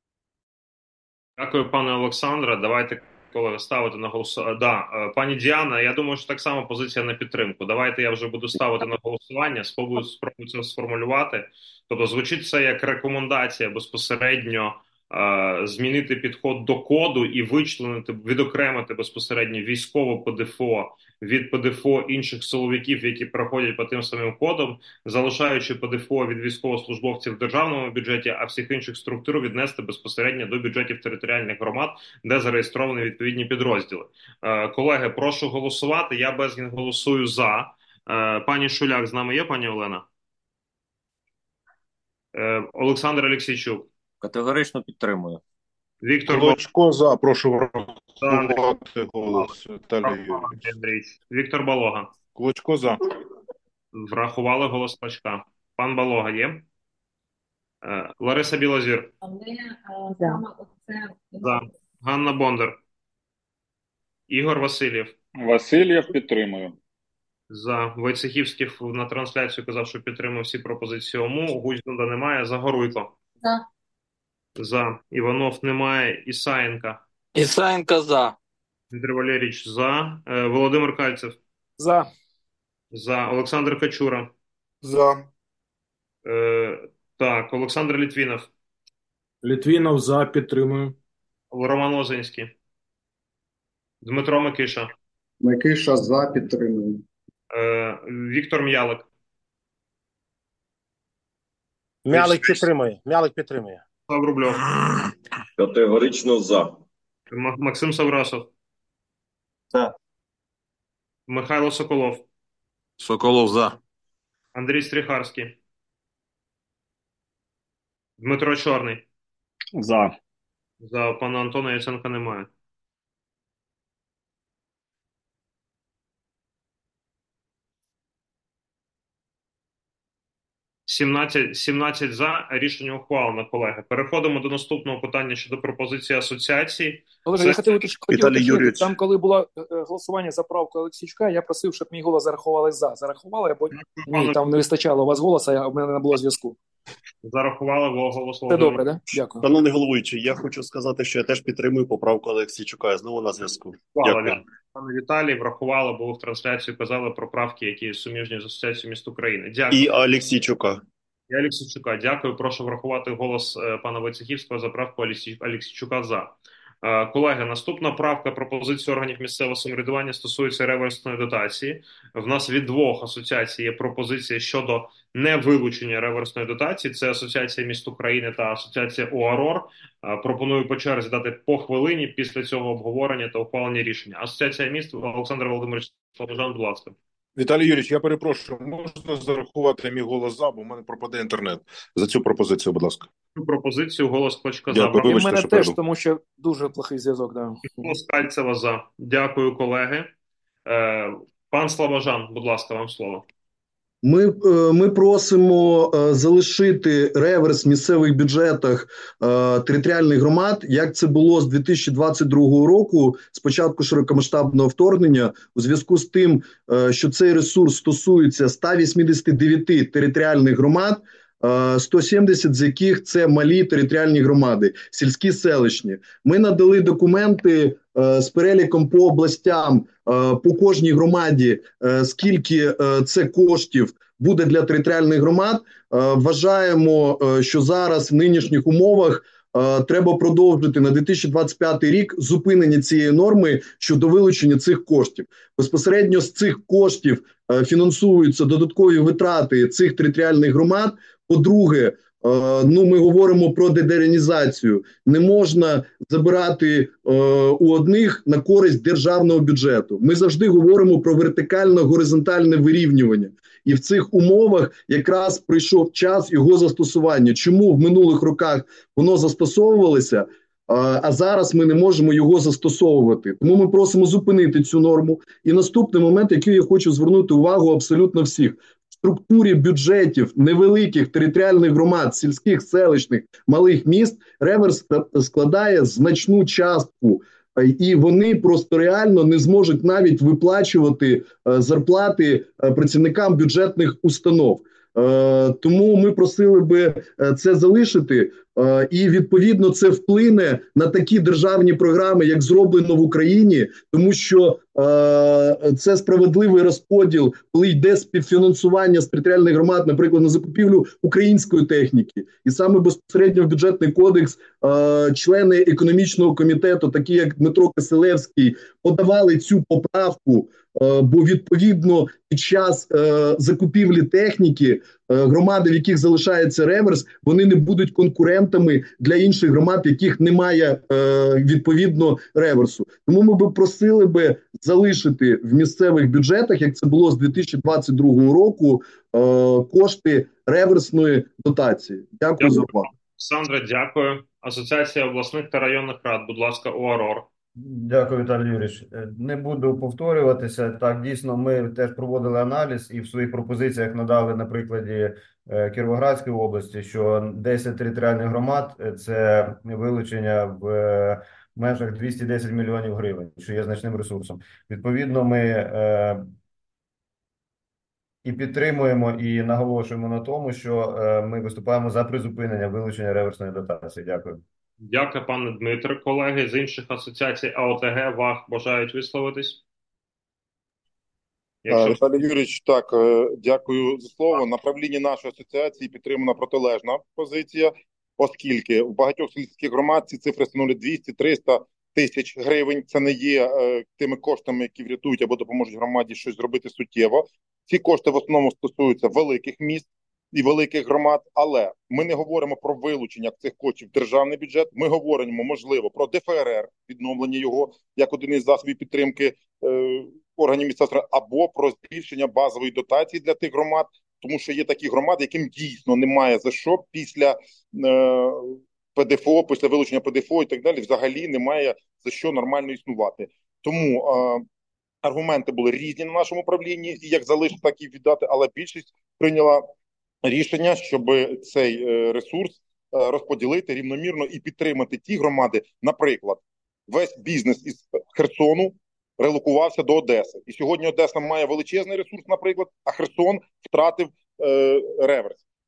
Дякую, пане Олександре. Давайте, коли ставити на голосування. Да, пані Діана, я думаю, що так само позиція на підтримку. Давайте я вже буду ставити на голосування, спробую, спробую це сформулювати. Тобто звучить це як рекомендація безпосередньо змінити підход до коду і вичленити, відокремити безпосередньо військове ПДФО від ПДФО інших силовиків, які проходять по тим самим кодам, залишаючи ПДФО від військовослужбовців в державному бюджеті, а всіх інших структур віднести безпосередньо до бюджетів територіальних громад, де зареєстровані відповідні підрозділи. Колеги, прошу голосувати. Я безгін голосую за. Пані Шуляк з нами є, пані Олена? Олександр Алексійчук.
Категорично підтримую.
Віктор
Клочко за, прошу врахувати голос Віталій
Юрійович. Віктор Балога.
Клочко за.
Врахували голос Клочка. Пан Балога є? Лариса Білозір.
За.
За. Ганна Бондар. Ігор Васильєв.
Васильєв підтримую.
За. Войцехівський на трансляцію казав, що підтримав всі пропозиції ОМУ. Гузьнуда немає. Загоруйко.
За.
За. Іванов немає. Ісаєнка.
Ісаєнка за.
Дмитрий Валерійович за. Володимир Кальцев.
За.
За. Олександр Качура.
За.
Е, так, Олександр Літвінов.
Літвінов за, підтримую.
Роман Лозинський. Дмитро Микиша.
Микиша за, підтримую.
Е, Віктор М'ялик.
М'ялик підтримує. М'ялик підтримує.
Слав Рубльов.
Категорично за.
Максим Саврасов.
За.
Михайло Соколов.
Соколов за.
Андрій Стріхарський. Дмитро Чорний.
За.
За. Пана Антона Яценка немає. сімнадцять, сімнадцять за. Рішення ухвалено, колеги. Переходимо до наступного питання щодо пропозиції асоціації.
Олеже,
Це...
я хотів уточнити, там, коли було голосування за правку Олексійчука, я просив, щоб мій голос зарахували за. Зарахували, або ні, там не вистачало у вас голоса, а в мене не було зв'язку.
Зарахували в голос.
Це добре, да? Дякую.
Шановний головуючий, я хочу сказати, що я теж підтримую поправку Алексійчука. Я знову на зв'язку.
Дякую.
Дякую.
Пане Віталій, врахували, бо ви в трансляції казали про правки, які суміжні з Асоціацією міст України. Дякую.
І Алексійчука.
І Алексійчука. Дякую. Прошу врахувати голос е, пана Войцехівського за правку Алексій- Алексійчука за. Е, Колеги, наступна правка пропозиції органів місцевого самоврядування стосується реверсної дотації. В нас від двох асоціацій є пропозиція щодо невилучення реверсної дотації. Це Асоціація міст України та Асоціація ОАРОР. Е, Пропоную по черзі дати по хвилині після цього обговорення та ухвалення рішення. Асоціація міст, Олександр Володимирович Слобожан, будь ласка.
Віталій Юрійович, я перепрошую, можна зарахувати мій голос за, бо в мене пропаде інтернет. За цю пропозицію, будь ласка.
Цю пропозицію голос Клочка за.
Дякую,
І в
вибачте,
мене
що
теж,
перебив.
тому що дуже плохий зв'язок. Да.
Голос Кальцева за. Дякую, колеги. Е, Пан Слобожан, будь ласка, вам слово.
Ми, е, ми просимо е, залишити реверс в місцевих бюджетах е, територіальних громад, як це було з дві тисячі двадцять другого року, з початку широкомасштабного вторгнення, у зв'язку з тим, е, що цей ресурс стосується ста вісімдесяти дев'яти територіальних громад, е, сто сімдесят з яких це малі територіальні громади, сільські, селищні. Ми надали документи е, з переліком по областям, по кожній громаді, скільки це коштів буде для територіальних громад. Вважаємо, що зараз в нинішніх умовах треба продовжити на дві тисячі двадцять п'ятий рік зупинення цієї норми щодо вилучення цих коштів. Безпосередньо з цих коштів фінансуються додаткові витрати цих територіальних громад. По-друге, ну, ми говоримо про дедеренізацію. Не можна забирати е, у одних на користь державного бюджету. Ми завжди говоримо про вертикально-горизонтальне вирівнювання. І в цих умовах якраз прийшов час його застосування. Чому в минулих роках воно застосовувалося, а зараз ми не можемо його застосовувати? Тому ми просимо зупинити цю норму. І наступний момент, який я хочу звернути увагу абсолютно всіх. В структурі бюджетів невеликих територіальних громад, сільських, селищних, малих міст реверс складає значну частку. І вони просто реально не зможуть навіть виплачувати зарплати працівникам бюджетних установ. Тому ми просили би це залишити, і відповідно це вплине на такі державні програми, як «Зроблено в Україні», тому що це справедливий розподіл, коли йде співфінансування з територіальних громад, наприклад, на закупівлю української техніки. І саме безпосередньо в бюджетний кодекс члени економічного комітету, такі як Дмитро Киселевський, подавали цю поправку, бо відповідно під час е, закупівлі техніки е, громади, в яких залишається реверс, вони не будуть конкурентами для інших громад, в яких немає е, відповідно реверсу. Тому ми б просили би залишити в місцевих бюджетах, як це було з дві тисячі двадцять другого року, е, кошти реверсної дотації. Дякую, Дякую. за увагу.
Олександре, дякую. Асоціація обласних та районних рад, будь ласка, ОАРОР.
Дякую, Віталій Юрійович. Не буду повторюватися. Так, дійсно, ми теж проводили аналіз і в своїх пропозиціях надали на прикладі Кіровоградської області, що десять територіальних громад – це вилучення в межах двісті десять мільйонів гривень, що є значним ресурсом. Відповідно, ми е, і підтримуємо, і наголошуємо на тому, що е, ми виступаємо за призупинення вилучення реверсної дотації. Дякую.
Дякую, пане Дмитре. Колеги з інших асоціацій АОТГ, ВАГ бажають висловитись?
Якщо... Віталій Юрійович, так, дякую за слово. На правлінні нашої асоціації підтримана протилежна позиція, оскільки в багатьох сільських громад ці цифри становлять двісті-триста тисяч гривень. Це не є е, тими коштами, які врятують або допоможуть громаді щось зробити суттєво. Ці кошти в основному стосуються великих міст і великих громад, але ми не говоримо про вилучення цих коштів в державний бюджет, ми говоримо, можливо, про ДФРР, відновлення його як один із засобів підтримки е, органів місцевого або про збільшення базової дотації для тих громад, тому що є такі громади, яким дійсно немає за що після е, ПДФО, після вилучення ПДФО і так далі, взагалі немає за що нормально існувати. Тому е, аргументи були різні на нашому правлінні, і як залишити, так і віддати, але більшість прийняла рішення, щоб цей ресурс розподілити рівномірно і підтримати ті громади. Наприклад, весь бізнес із Херсону релокувався до Одеси. І сьогодні Одеса має величезний ресурс, наприклад, а Херсон втратив е, реверс.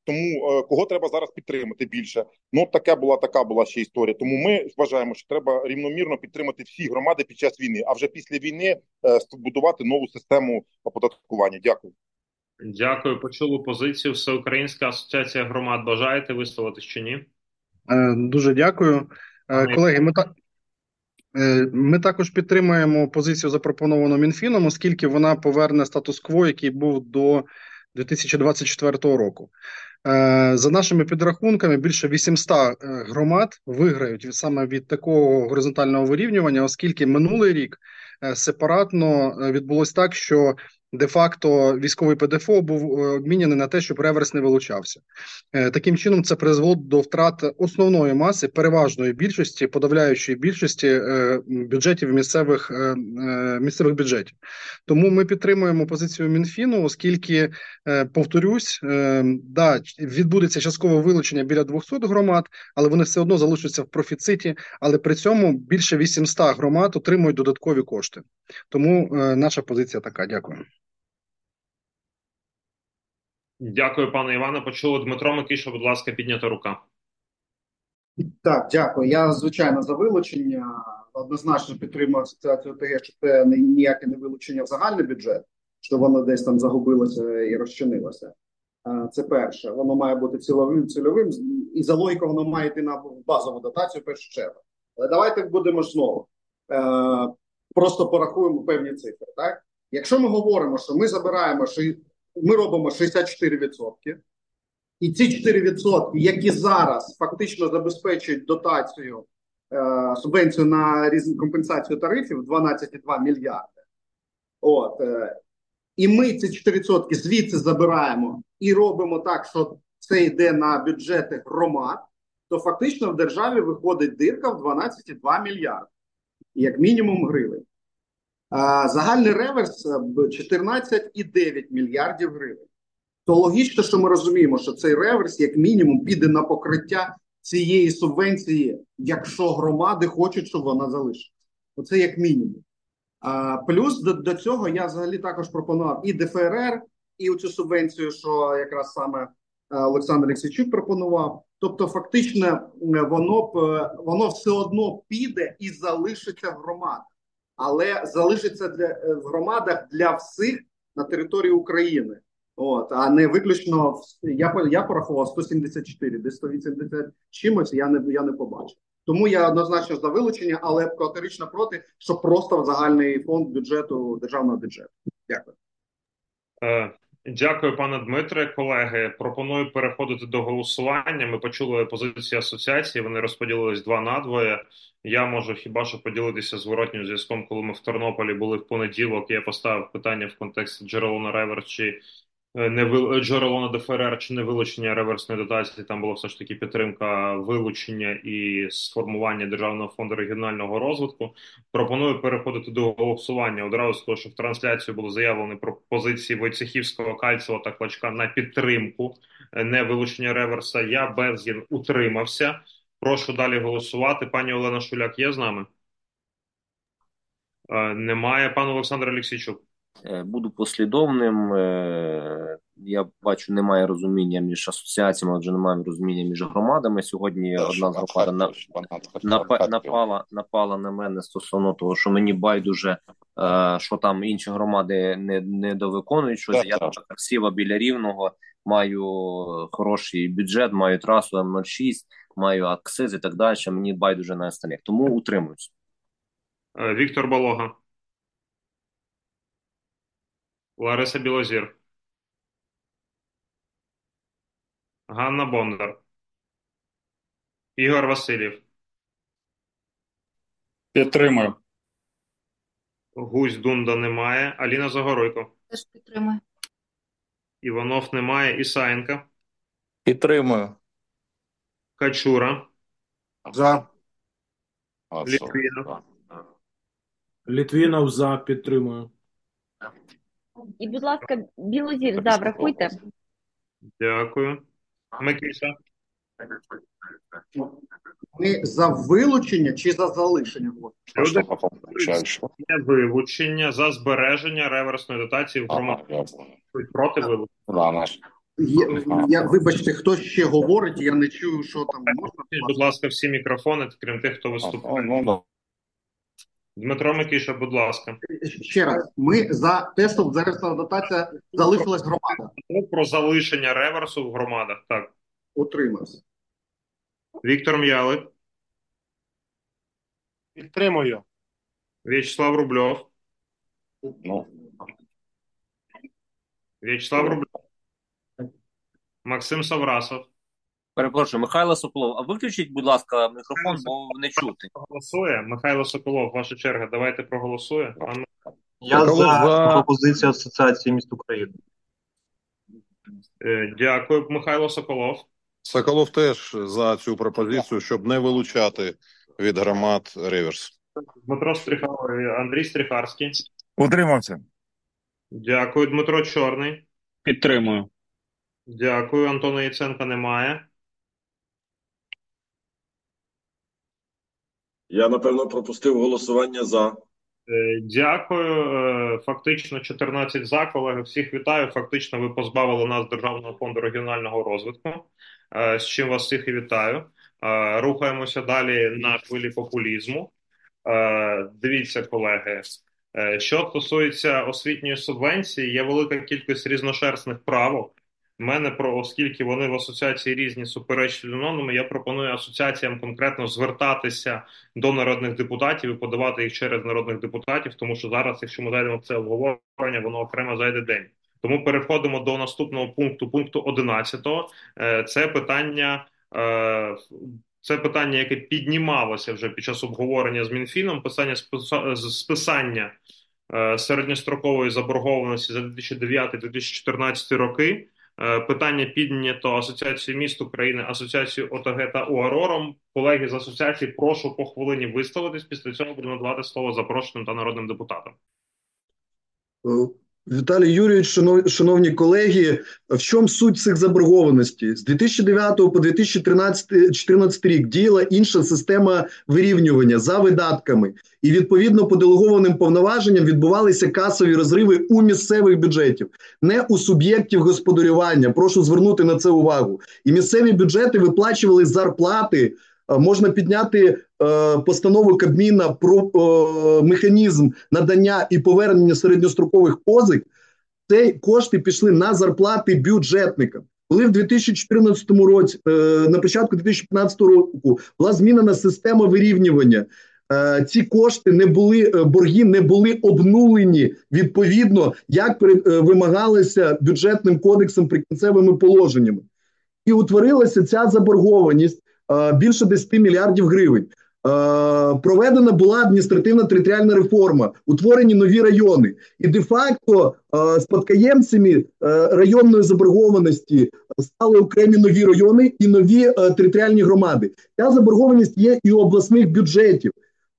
Тому е, кого треба зараз підтримати більше? Ну, така була, така була ще історія. Тому ми вважаємо, що треба рівномірно підтримати всі громади під час війни, а вже після війни е, будувати нову систему оподаткування. Дякую.
Дякую. Почули позицію. Всеукраїнська асоціація громад. Бажаєте висловитись чи ні?
Е, Дуже дякую. Е, Колеги, ми так. Ми також підтримуємо позицію, запропоновану Мінфіном, оскільки вона поверне статус-кво, який був до дві тисячі двадцять четвертого року. За нашими підрахунками, більше вісімсот громад виграють саме від такого горизонтального вирівнювання, оскільки минулий рік сепаратно відбулось так, що де-факто військовий ПДФО був обміняний на те, щоб реверс не вилучався. Таким чином, це призвело до втрат основної маси, переважної більшості, подавляючої більшості бюджетів місцевих, місцевих бюджетів. Тому ми підтримуємо позицію Мінфіну, оскільки, повторюсь, да, відбудеться часткове вилучення біля двохсот громад, але вони все одно залишаться в профіциті, але при цьому більше вісімсот громад отримують додаткові кошти. Тому наша позиція така. Дякую.
Дякую, пане Іване. Почули. Дмитро Микиша, будь ласка, піднята рука.
Так, дякую. Я, звичайно, за вилучення. Однозначно підтримую асоціацію ОТГ, що це ніяке не вилучення в загальний бюджет, що воно десь там загубилося і розчинилося. Це перше. Воно має бути цільовим, цільовим, і за логікою воно має йти на базову дотацію в першу чергу. Але давайте будемо знову. Просто порахуємо певні цифри. Так? Якщо ми говоримо, що ми забираємо, ми робимо шістдесят чотири відсотки, і ці чотири відсотки, які зараз фактично забезпечують дотацію, е, субвенцію на різну компенсацію тарифів дванадцять цілих два мільярди, от, е, і ми ці чотири відсотки звідси забираємо і робимо так, що це йде на бюджети громад, то фактично в державі виходить дирка в дванадцять цілих два мільярди, як мінімум гривень. А загальний реверс чотирнадцять цілих дев'ять мільярдів гривень. То логічно, що ми розуміємо, що цей реверс як мінімум піде на покриття цієї субвенції, якщо громади хочуть, щоб вона залишилася. Оце як мінімум. А, плюс до, до цього я взагалі також пропонував і ДФРР, і оцю субвенцію, що якраз саме Олександр Алексійчук пропонував. Тобто фактично воно, воно все одно піде і залишиться в громадах. Але залишиться для, в громадах для всіх на території України. От, а не виключно, я, я порахував сто сімдесят чотири, десь сто вісімдесят чимось, я не, я не побачив. Тому я однозначно за вилучення, але категорично проти, щоб просто в загальний фонд бюджету, державного бюджету. Дякую.
Е, дякую, пане Дмитре. Колеги, пропоную переходити до голосування. Ми почули позицію асоціації, вони розподілились два на двоє. Я можу хіба що поділитися зворотнім зв'язком, коли ми в Тернополі були в понеділок, я поставив питання в контексті джерело на реверс чи не ви... джерело на ДФРР чи не вилучення реверсної дотації. Там була все ж таки підтримка вилучення і сформування Державного фонду регіонального розвитку. Пропоную переходити до голосування. Одразу скажу, що в трансляцію були заявлені пропозиції Войцехівського, Кальцева та Клочка на підтримку не вилучення реверса. Я Безгін утримався. Прошу далі голосувати. Пані Олена Шуляк є з нами? Е, немає. Пан Олександр Алексійчук.
Буду послідовним. Я бачу, немає розуміння між асоціаціями, отже, немає розуміння між громадами. Сьогодні одна з громад на, напа, напала, напала на мене стосовно того, що мені байдуже, що там інші громади не, не довиконують щось. Я так красиво біля Рівного, маю хороший бюджет, маю трасу М нуль шість, маю акциз і так далі. Мені байдуже на остальних. Тому утримуюсь.
Віктор Балога. Лариса Білозір. Ганна Бондар. Ігор Васильєв.
Підтримую.
Гусь Дунда немає. Аліна Загоруйко.
Теж підтримую.
Іванов немає. Ісаєнко.
Підтримую.
Качура.
За.
Літвінов.
Літвінов за. Підтримую.
І, будь ласка, Білозір, за, врахуйте.
Дякую. Микиша.
Ми за вилучення чи за залишення?
Люди не вилучення, за збереження реверсної дотації в громаді. Проти вилучення.
Є, я, вибачте, хто ще говорить, я не чую, що там можна.
Будь ласка, всі мікрофони, крім тих, хто виступає. Дмитро Микиша, будь ласка.
Ще раз, ми за тестом реверсна дотація залишилась громада.
Про залишення реверсу в громадах, так.
Утримався.
Віктор М'ялик.
Підтримую.
В'ячеслав Рубльов.
Ну.
В'ячеслав Рубльов. Максим Саврасов.
Перепрошую, Михайло Соколов, а виключіть, будь ласка, мікрофон, бо не чути.
Голосує. Михайло Соколов, ваша черга, давайте проголосує. Ану.
Я за, за пропозицію Асоціації міст України.
Е, Дякую, Михайло Соколов.
Соколов теж за цю пропозицію, щоб не вилучати від громад реверс.
Дмитро Стріхар... Андрій Стріхарський.
Утримався.
Дякую, Дмитро Чорний.
Підтримую.
Дякую, Антона Яценка немає.
Я, напевно, пропустив голосування за.
Дякую. Фактично чотирнадцять за, колеги. Всіх вітаю. Фактично ви позбавили нас Державного фонду регіонального розвитку. З чим вас всіх і вітаю. Рухаємося далі на хвилі популізму. Дивіться, колеги. Що стосується освітньої субвенції, є велика кількість різношерстних правок. У мене, про, оскільки вони в асоціації різні суперечливі нормами, я пропоную асоціаціям конкретно звертатися до народних депутатів і подавати їх через народних депутатів, тому що зараз, якщо ми зайдемо в це обговорення, воно окремо зайде день. Тому переходимо до наступного пункту, пункту одинадцятого. Це питання, це питання, яке піднімалося вже під час обговорення з Мінфіном, питання списання середньострокової заборгованості за дві тисячі дев'ятий - дві тисячі чотирнадцятий роки. Питання піднято Асоціацією міст України, Асоціацією ОТГ та УАРОРом. Колеги з асоціації, прошу по хвилині висловитись. Після цього буду надавати слово запрошеним та народним депутатам.
Віталій Юрійович, шанов, шановні колеги, в чому суть цих заборгованостей? З дві тисячі дев'ятого по дві тисячі чотирнадцятий рік діяла інша система вирівнювання за видатками. І відповідно по делегованим повноваженням відбувалися касові розриви у місцевих бюджетів, не у суб'єктів господарювання. Прошу звернути на це увагу. І місцеві бюджети виплачували зарплати. Можна підняти е, постанову Кабміна про е, механізм надання і повернення середньострокових позик. Ці кошти пішли на зарплати бюджетникам. Коли в дві тисячі чотирнадцятому році, е, на початку дві тисячі п'ятнадцятого року була змінена система вирівнювання, е, ці кошти не були, е, борги не були обнулені відповідно, як е, вимагалося бюджетним кодексом прикінцевими положеннями. І утворилася ця заборгованість більше десять мільярдів гривень. Проведена була адміністративно-територіальна реформа, утворені нові райони. І де-факто спадкоємцями районної заборгованості стали окремі нові райони і нові територіальні громади. Ця заборгованість є і у обласних бюджетів.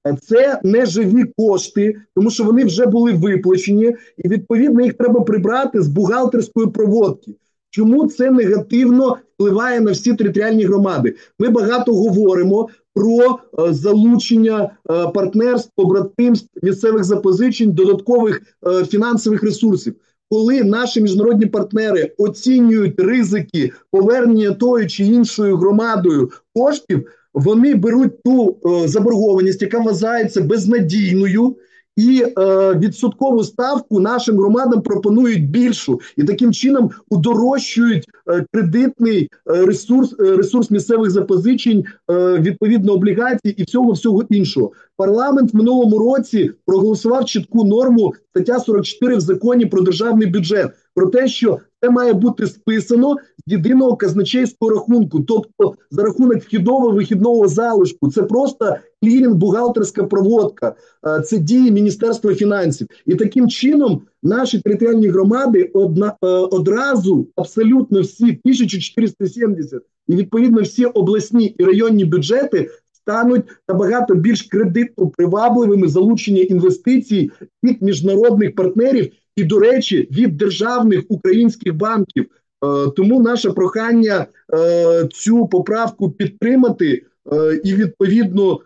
Це не живі кошти, тому що вони вже були виплачені, і відповідно їх треба прибрати з бухгалтерської проводки. Чому це негативно впливає на всі територіальні громади? Ми багато говоримо про е, залучення е, партнерств, побратимств, місцевих запозичень, додаткових е, фінансових ресурсів. Коли наші міжнародні партнери оцінюють ризики повернення тою чи іншою громадою коштів, вони беруть ту е, заборгованість, яка вважається безнадійною, і е, відсоткову ставку нашим громадам пропонують більшу. І таким чином удорожчують е, кредитний е, ресурс, е, ресурс місцевих запозичень, е, відповідно облігацій і всього-всього іншого. Парламент в минулому році проголосував чітку норму, стаття сорок чотири в законі про державний бюджет, про те, що це має бути списано з єдиного казначейського рахунку, тобто за рахунок вхідного-вихідного залишку. Це просто клірінг, бухгалтерська проводка, це дії Міністерства фінансів. І таким чином наші територіальні громади одна, одразу абсолютно всі тисяча чотириста сімдесят і відповідно всі обласні і районні бюджети стануть набагато більш кредитно привабливими залучення інвестицій від міжнародних партнерів і, до речі, від державних українських банків. Е, тому наше прохання е, цю поправку підтримати е, і, відповідно,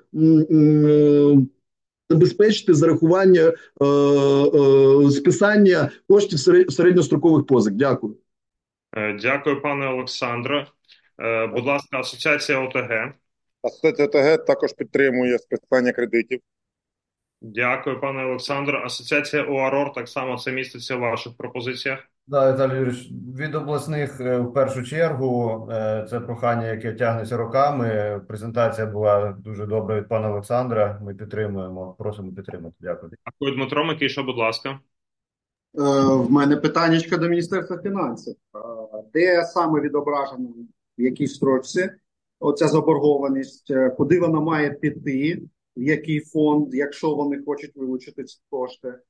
е, забезпечити зарахування е, е, списання коштів середньострокових позик. Дякую.
Дякую, пане Олександре. Будь ласка, Асоціація ОТГ.
Асоціація ОТГ також підтримує списання кредитів.
Дякую, пане Олександре. Асоціація ОАРОР так само це міститься в ваших пропозиціях.
Да, Віталій Юрійович, від обласних е, в першу чергу е, це прохання, яке тягнеться роками. Презентація була дуже добра від пана Олександра. Ми підтримуємо, просимо підтримати. Дякую.
Дякую, Дмитро Микиша, будь ласка.
Е, в мене питаннячко до Міністерства фінансів. Е, де саме відображено, в якій строчці оця заборгованість, е, куди вона має піти, в який фонд, якщо вони хочуть вилучити ці кошти, е,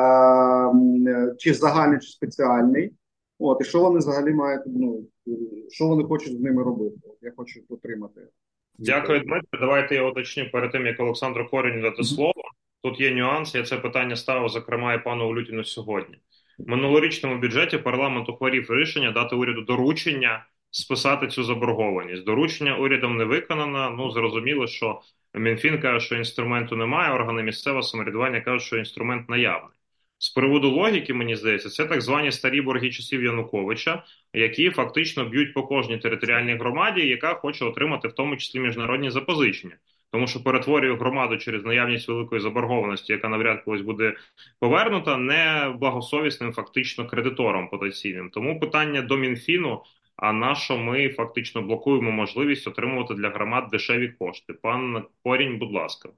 чи загальний, чи спеціальний. От, і що вони взагалі мають, ну, що вони хочуть з ними робити? Я хочу отримати.
Дякую, Дмитро. Давайте я уточню перед тим, як Олександру Корінь дати слово. Тут є нюанс, я це питання ставив, зокрема, і пану Улютіну сьогодні. В минулорічному бюджеті парламент ухвалив рішення дати уряду доручення списати цю заборгованість. Доручення урядом не виконано, ну, зрозуміло, що Мінфін каже, що інструменту немає, органи місцевого самоврядування кажуть, що інструмент наявний. З приводу логіки, мені здається, це так звані старі борги часів Януковича, які фактично б'ють по кожній територіальній громаді, яка хоче отримати в тому числі міжнародні запозичення. Тому що перетворює громаду через наявність великої заборгованості, яка навряд колись буде повернута, не благосовісним фактично кредитором потенційним. Тому питання до Мінфіну, а на що ми фактично блокуємо можливість отримувати для громад дешеві кошти. Пан Корінь, будь ласка.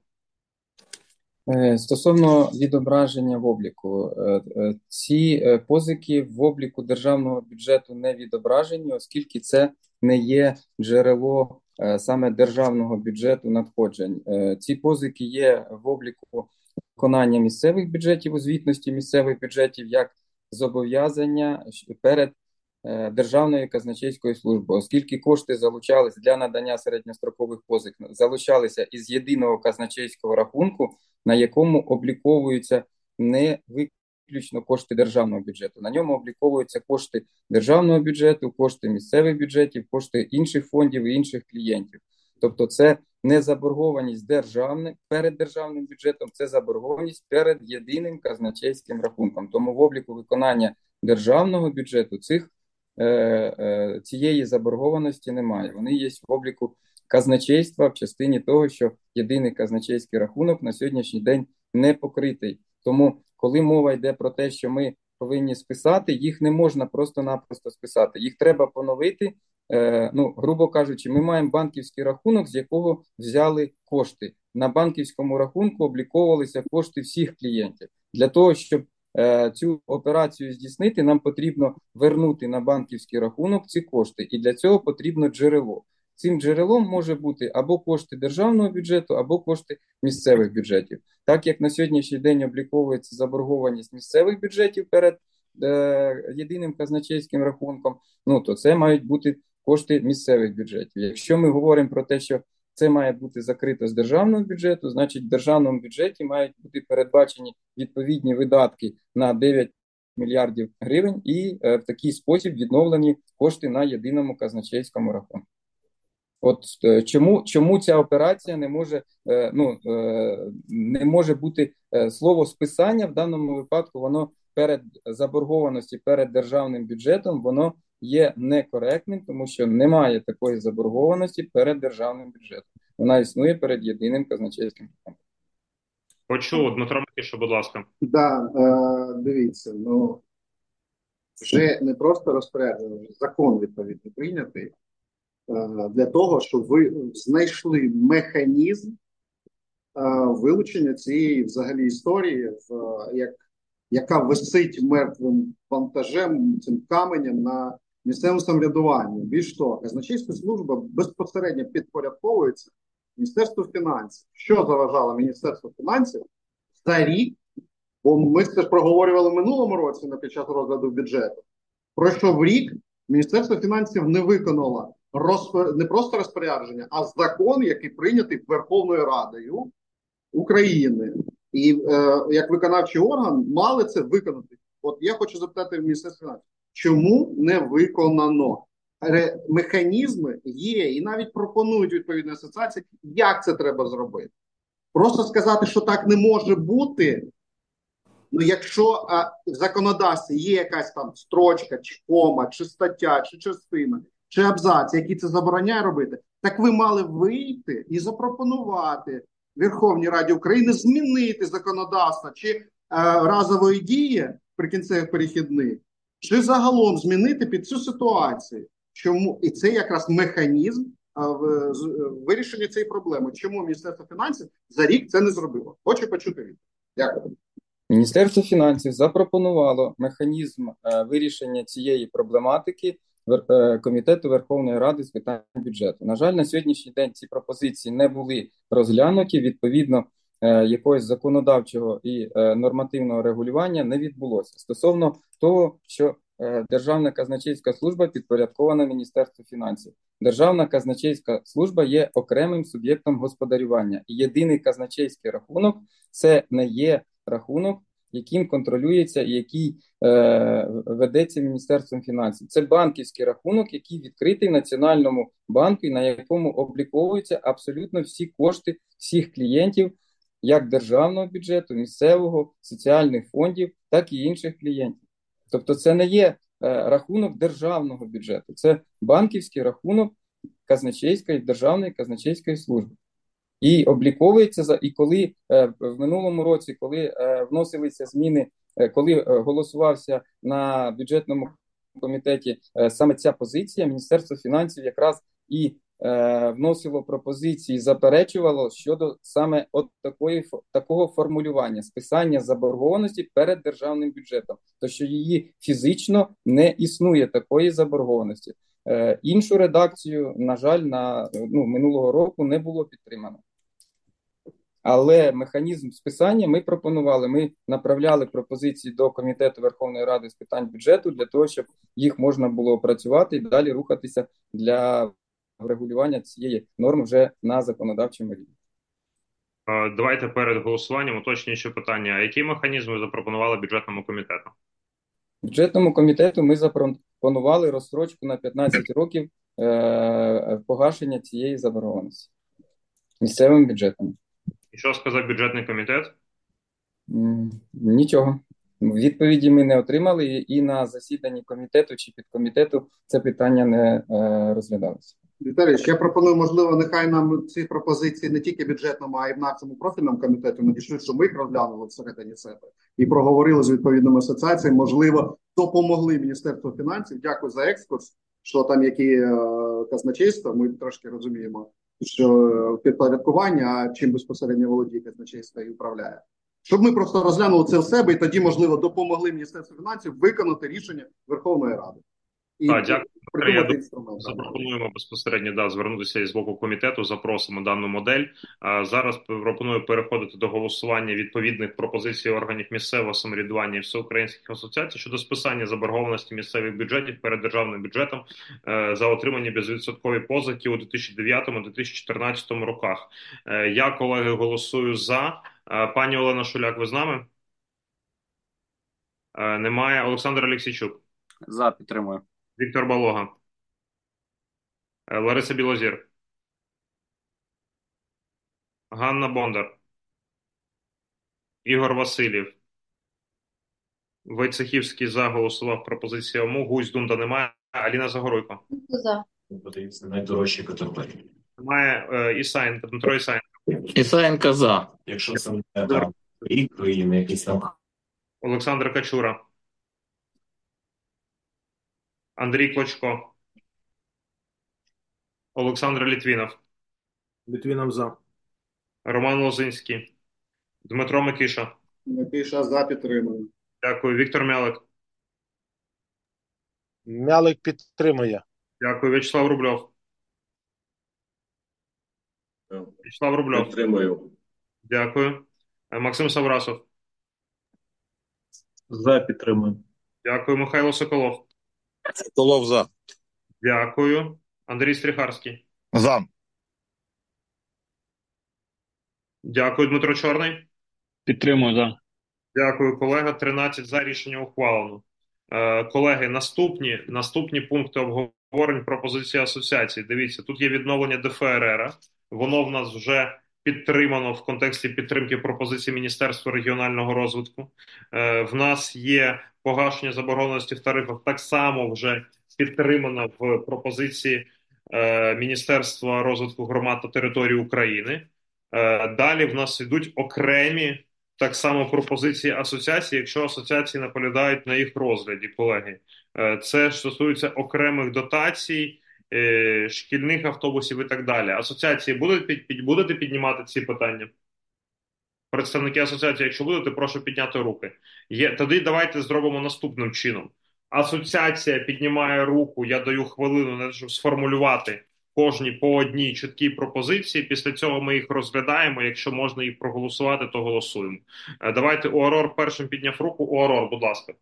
Стосовно відображення в обліку, ці позики в обліку державного бюджету не відображені, оскільки це не є джерело саме державного бюджету надходжень. Ці позики є в обліку виконання місцевих бюджетів, у звітності місцевих бюджетів як зобов'язання перед Державної казначейської служби, оскільки кошти залучались для надання середньострокових позик, залучалися із єдиного казначейського рахунку, на якому обліковуються не виключно кошти державного бюджету. На ньому обліковуються кошти державного бюджету, кошти місцевих бюджетів, кошти інших фондів і інших клієнтів. Тобто це не заборгованість державним перед державним бюджетом, це заборгованість перед єдиним казначейським рахунком. Тому в обліку виконання державного бюджету цих цієї заборгованості немає. Вони є в обліку казначейства в частині того, що єдиний казначейський рахунок на сьогоднішній день не покритий. Тому, коли мова йде про те, що ми повинні списати, їх не можна просто-напросто списати. Їх треба поновити. Ну, грубо кажучи, ми маємо банківський рахунок, з якого взяли кошти. На банківському рахунку обліковувалися кошти всіх клієнтів. Для того, щоб цю операцію здійснити, нам потрібно вернути на банківський рахунок ці кошти, і для цього потрібно джерело. Цим джерелом може бути або кошти державного бюджету, або кошти місцевих бюджетів. Так як на сьогоднішній день обліковується заборгованість місцевих бюджетів перед е, єдиним казначейським рахунком, ну то це мають бути кошти місцевих бюджетів. Якщо ми говоримо про те, що це має бути закрито з державного бюджету, значить в державному бюджеті мають бути передбачені відповідні видатки на дев'ять мільярдів гривень і е, в такий спосіб відновлені кошти на єдиному казначейському рахунку. От е, чому, чому ця операція не може, е, ну, е, не може бути е, слово списання в даному випадку, воно перед заборгованості перед державним бюджетом, воно є некоректним, тому що немає такої заборгованості перед державним бюджетом. Вона існує перед єдиним казначейським рахунком.
Почув, Дмитро Микиша, будь ласка.
Да, е, дивіться, ну вже не просто розпорядження, вже закон відповідно прийнятий е, для того, щоб ви знайшли механізм е, вилучення цієї взагалі історії, в, як, яка висить мертвим вантажем, цим каменем на місцевому самоврядуванні. Більш того, казначейська служба безпосередньо підпорядковується Міністерству фінансів. Що заважало Міністерству фінансів за рік, бо ми це ж проговорювали в минулому році на під час розгляду бюджету, про що в рік Міністерство фінансів не виконало розпор... не просто розпорядження, а закон, який прийнятий Верховною Радою України. І е, як виконавчий орган мали це виконати. От я хочу запитати в Міністерство фінансів, чому не виконано? Механізми є, і навіть пропонують відповідні асоціації, як це треба зробити. Просто сказати, що так не може бути, Ну, якщо а, в законодавстві є якась там строчка, чи кома, чи стаття, чи частина, чи абзац, який це забороняє робити, так ви мали вийти і запропонувати Верховній Раді України змінити законодавство чи е, разової дії прикінцевих перехідних, чи загалом змінити під цю ситуацію. Чому? І це якраз механізм а, в, з, вирішення цієї проблеми. Чому Міністерство фінансів за рік це не зробило? Хочу почути відповідь. Дякую.
Міністерство фінансів запропонувало механізм е, вирішення цієї проблематики Вер- е, Комітету Верховної Ради з питань бюджету. На жаль, на сьогоднішній день ці пропозиції не були розглянуті, відповідно, е, якогось законодавчого і е, нормативного регулювання не відбулося. Стосовно того, що е, Державна казначейська служба підпорядкована Міністерству фінансів. Державна казначейська служба є окремим суб'єктом господарювання. І єдиний казначейський рахунок – це не є рахунок, яким контролюється і який е, ведеться Міністерством фінансів. Це банківський рахунок, який відкритий в Національному банку і на якому обліковуються абсолютно всі кошти всіх клієнтів, як державного бюджету, місцевого, соціальних фондів, так і інших клієнтів. Тобто це не є е, рахунок державного бюджету, це банківський рахунок казначейської, державної казначейської служби. І обліковується за і коли е, в минулому році, коли е, вносилися зміни, е, коли е, голосувався на бюджетному комітеті е, саме ця позиція, Міністерство фінансів якраз і е, вносило пропозиції, заперечувало щодо саме от такої такого формулювання списання заборгованості перед державним бюджетом, то що її фізично не існує такої заборгованості. Е, іншу редакцію, на жаль, на ну минулого року не було підтримано. Але механізм списання ми пропонували, ми направляли пропозиції до Комітету Верховної Ради з питань бюджету для того, щоб їх можна було опрацювати і далі рухатися для врегулювання цієї норми вже на законодавчому рівні.
Давайте перед голосуванням уточнюючи питання. А які механізми запропонували бюджетному комітету?
Бюджетному комітету ми запропонували розстрочку на п'ятнадцять років е- погашення цієї заборгованості місцевим бюджетом.
І що сказав бюджетний комітет?
Нічого. Відповіді ми не отримали, і на засіданні комітету чи підкомітету це питання не е, розглядалося.
Віталій, я пропоную, можливо, нехай нам ці пропозиції не тільки бюджетному, а й в нашому профільному комітеті надійшли, щоб ми їх розглянули всередині себе і проговорили з відповідними асоціаціями, можливо, допомогли Міністерству фінансів. Дякую за екскурс, що там які е, казначейства, ми трошки розуміємо, що підпорядкування, а чим безпосередньо володіє казначейство і управляє. Щоб ми просто розглянули це в себе і тоді, можливо, допомогли Міністерству фінансів виконати рішення Верховної Ради. І
так, дякую.
придумати інструмент.
Запропонуємо безпосередньо да, звернутися із боку комітету, запросимо дану модель. А зараз пропоную переходити до голосування відповідних пропозицій органів місцевого самоврядування і всеукраїнських асоціацій щодо списання заборгованості місцевих бюджетів перед державним бюджетом е, за отримані безвідсоткові позики у дві тисячі дев'ятому - дві тисячі чотирнадцятому роках. Е, я, колеги, голосую за. Е, пані Олена Шуляк, ви з нами? Е, немає. Олександр Алексійчук.
За, підтримую.
Віктор Балога. Лариса Білозір. Ганна Бондар. Ігор Васильєв. Войцехівський за, голосував, пропозиція ОМУ. Гусь, Дунда немає. Аліна Загоруйко.
За. Подивіться, найдорожчі категорії.
Немає. е, Ісаєнко, Дмитро Ісаєнко.
Ісаєнка за. Якщо це не там рік країни, якісь там.
Олександр Качура. Андрій Клочко. Олександр Літвінов.
Літвінов за.
Роман Лозинський. Дмитро Микиша.
Микиша за, підтримую.
Дякую. Віктор Мялик.
Мялик підтримує.
Дякую. В'ячеслав Рубльов. В'ячеслав Рубльов.
Підтримую.
Дякую. Максим Саврасов.
За, підтримую.
Дякую. Михайло Соколов.
Соколов за.
Дякую. Андрій Стріхарський.
За.
Дякую. Дмитро Чорний.
Підтримую, за.
Дякую, колега. тринадцять за, рішення ухвалено. Е, колеги, наступні, наступні пункти обговорень пропозиції асоціації. Дивіться, тут є відновлення ДФРР. Воно в нас вже підтримано в контексті підтримки пропозицій Міністерства регіонального розвитку. Е, в нас є погашення заборгованості в тарифах, так само вже підтримано в пропозиції е, Міністерства розвитку громад та територій України. Е, далі в нас йдуть окремі так само пропозиції асоціації, якщо асоціації наполягають на їх розгляді, колеги. Е, це стосується окремих дотацій, е, шкільних автобусів і так далі. Асоціації будуть під, під, будете піднімати ці питання? Представники асоціації, якщо будете, прошу підняти руки. Є, тоді давайте зробимо наступним чином. Асоціація піднімає руку, я даю хвилину, щоб сформулювати кожній по одній чіткій пропозиції. Після цього ми їх розглядаємо. Якщо можна їх проголосувати, то голосуємо. Давайте ОРОР першим підняв руку. ОРОР, будь ласка.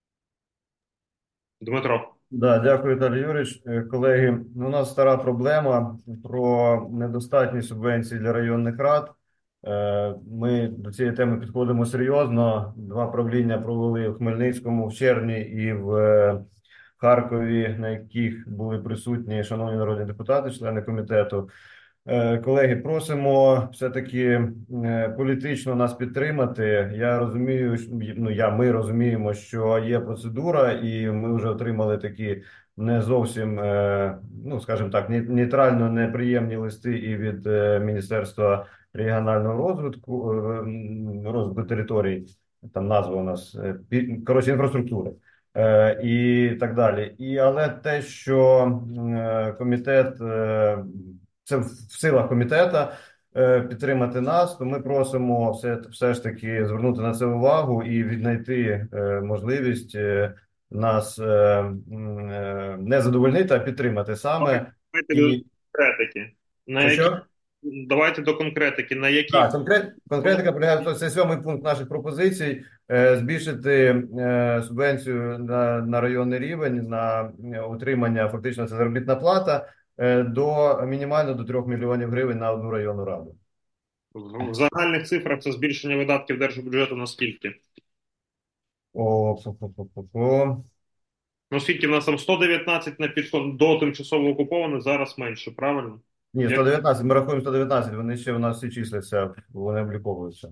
Дмитро.
Да, дякую, Віталій Юрійович. Е, Колеги, ну, у нас стара проблема про недостатні субвенції для районних рад. Е, Ми до цієї теми підходимо серйозно. Два правління провели в Хмельницькому в червні і в е, Харкові, на яких були присутні шановні народні депутати, члени комітету. Е, Колеги, просимо все-таки е, політично нас підтримати. Я розумію, що- ну я ми розуміємо, що є процедура, і ми вже отримали такі не зовсім, е, ну скажімо так, ні- нейтрально неприємні листи і від е, Міністерства регіонального розвитку, е, м, розвитку територій, там назва у нас е, пі- коротше, інфраструктури. Е, і так далі. І але те, що е, комітет е, це в в силах комітета е, підтримати нас, то ми просимо все, все ж таки звернути на це увагу і віднайти е, можливість е, нас е, м, е, не задовольнити, а підтримати саме.
Давайте
І...
до конкретики. На
Що,
які...
що?
Давайте до конкретики. На які...
Так, конкрет, конкретика полягає в тому, це сьомий пункт наших пропозицій, е, збільшити е, субвенцію на, на районний рівень, на е, утримання, фактично це заробітна плата, е, до мінімально до трьох мільйонів гривень на одну районну раду.
В загальних цифрах це збільшення видатків держбюджету на скільки?
О, фу-фу-фу-фу-фу.
Ну, скільки в нас там сто дев'ятнадцять на підход до тимчасово окупованих, зараз менше, правильно?
Ні, сто дев'ятнадцять, ми рахуємо сто дев'ятнадцять, вони ще у нас всі числяться, вони обліковуються.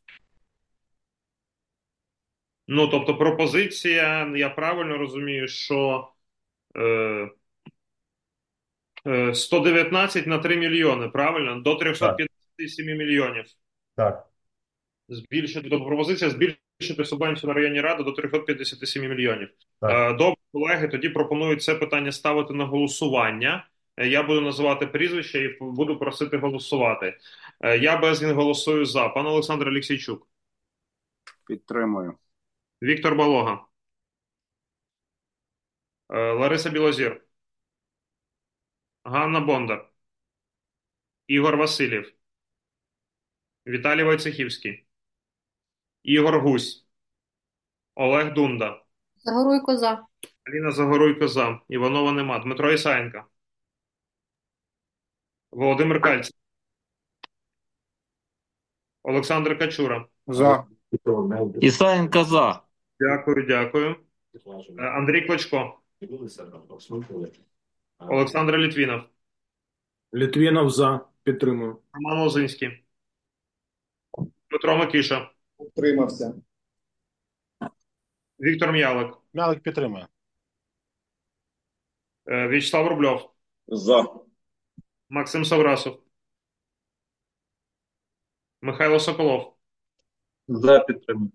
Ну, тобто пропозиція, я правильно розумію, що е, е, сто дев'ятнадцять на три мільйони, правильно? До трьохсот п'ятдесят сім мільйонів.
Так.
Збільшити, тобто пропозиція збільшити субвенцію на районні ради до трьохсот п'ятдесят сім мільйонів.
Так.
Е, Добре, колеги, тоді пропоную це питання ставити на голосування. Е, Я буду називати прізвище і буду просити голосувати. Е, Я Безгін голосую за. Пан Олександр Алексійчук.
Підтримую.
Віктор Балога. Е, Лариса Білозір. Ганна Бондар. Ігор Васильєв. Віталій Войцехівський. Ігор Гусь. Олег Дунда.
Загоруйко за.
Аліна Загоруйко за. Іванова нема. Дмитро Ісаєнко. Володимир Кальцев. Олександр Качура.
За.
Ісаєнко за.
Дякую, дякую. Е, Андрій Клочко. Олександр Літвінов.
Літвінов за. Підтримую.
Роман Лозинський. Дмитро Микиша.
Утримався.
Віктор М'ялик.
М'ялик підтримує.
Е, В'ячеслав Рубльов.
За.
Максим Саврасов. Михайло Соколов.
За підтримую.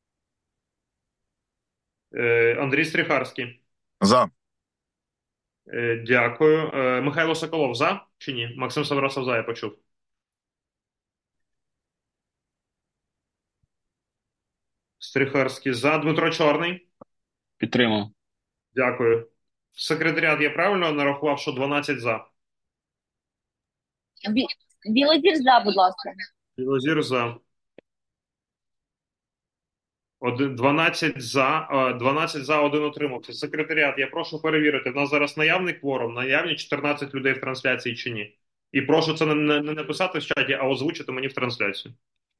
Е, Андрій Стріхарський.
За.
Е, Дякую. Е, Михайло Соколов за чи ні? Максим Саврасов за, я почув. Стріхарський за. Дмитро Чорний.
Підтримую.
Дякую. Секретаріат, я правильно нарахував, що дванадцять за?
Бі- Білозір за, будь ласка.
Білозір за. Один, дванадцять за, е, дванадцять за, один утримався. Секретаріат, я прошу перевірити, в нас зараз наявний кворум, наявні чотирнадцять людей в трансляції чи ні? І прошу це не, не, не написати в чаті, а озвучити мені в трансляцію.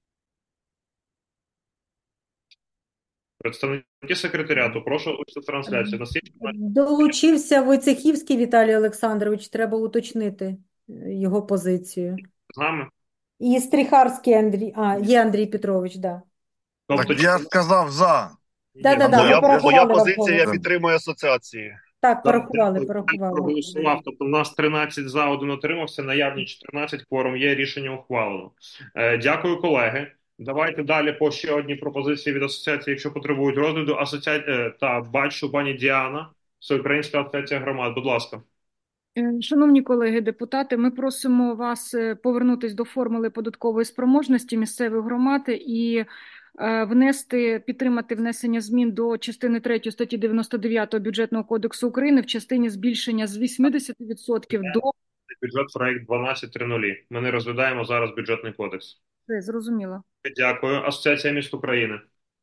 Представники секретаріату, прошу озвучити в трансляцію. У нас є
Долучився Войцехівський Віталій Олександрович, треба уточнити е, його позицію.
з нами?
І Стріхарський Андрій, а, є Андрій Петрович, да.
Тобто,
Я сказав за.
Да, да, да,
Моя,
ми порахували
моя
вам
позиція, я
голос.
підтримую асоціації.
Так, порахували,
Дякую.
порахували.
Проголосував. Тобто, у нас тринадцять за, один утримався, наявні чотирнадцять, кворум є, рішення ухвалено. Е, дякую, колеги. Давайте далі по ще одній пропозиції від асоціації, якщо потребують розгляду. Асоціа... е, та бачу пані Діана, Всеукраїнська асоціація громад. Будь ласка.
Е, Шановні колеги депутати, ми просимо вас е, повернутись до формули податкової спроможності місцевих громад і е, внести, підтримати внесення змін до частини третьої статті дев'яносто дев'ять Бюджетного кодексу України в частині збільшення з вісімдесят відсотків до...
Бюджет проект дванадцять тридцять. Ми не розглядаємо зараз бюджетний кодекс.
Все, зрозуміло.
Дякую. Асоціація міст України.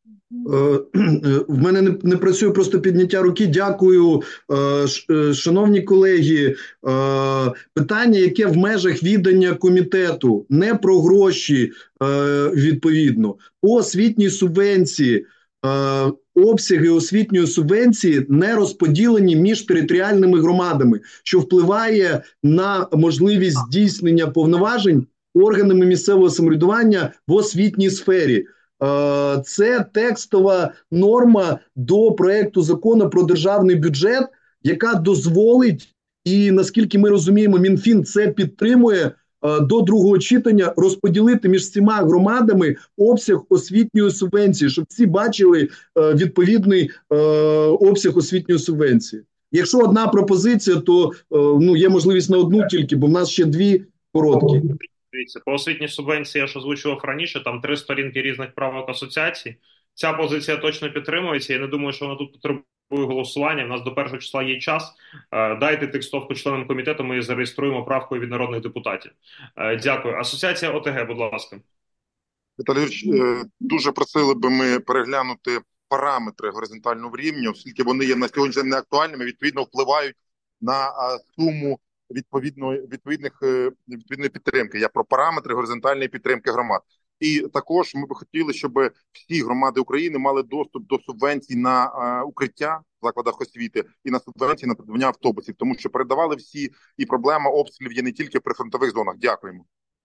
В мене не, не працює просто підняття руки. Дякую, шановні колеги. Питання, яке в межах відання комітету, не про гроші, відповідно. По освітній субвенції, обсяги освітньої субвенції не розподілені між територіальними громадами, що впливає на можливість здійснення повноважень органами місцевого самоврядування в освітній сфері. Це текстова норма до проекту закону про державний бюджет, яка дозволить, і наскільки ми розуміємо, Мінфін це підтримує, до другого читання розподілити між всіма громадами обсяг освітньої субвенції, щоб всі бачили відповідний обсяг освітньої субвенції. Якщо одна пропозиція, то ну, є можливість на одну тільки, бо в нас ще дві короткі.
Дивіться, по освітній субвенції я ж озвучував раніше, там три сторінки різних правок асоціацій. Ця позиція точно підтримується, я не думаю, що вона тут потребує голосування. У нас до першого числа є час. Дайте текстовку членам комітету, ми її зареєструємо правкою від народних депутатів. Дякую. Асоціація ОТГ, будь ласка.
Віталій, дуже просили би ми переглянути параметри горизонтального рівня, оскільки вони є на сьогодні не актуальними, відповідно впливають на суму відповідно відповідних відповідної підтримки. Я про параметри горизонтальної підтримки громад. І також ми би хотіли, щоб всі громади України мали доступ до субвенцій на е, укриття в закладах освіти і на субвенції на придбання автобусів, тому що передавали всі, і проблема обстрілів є не тільки в прифронтових зонах. Дякуємо.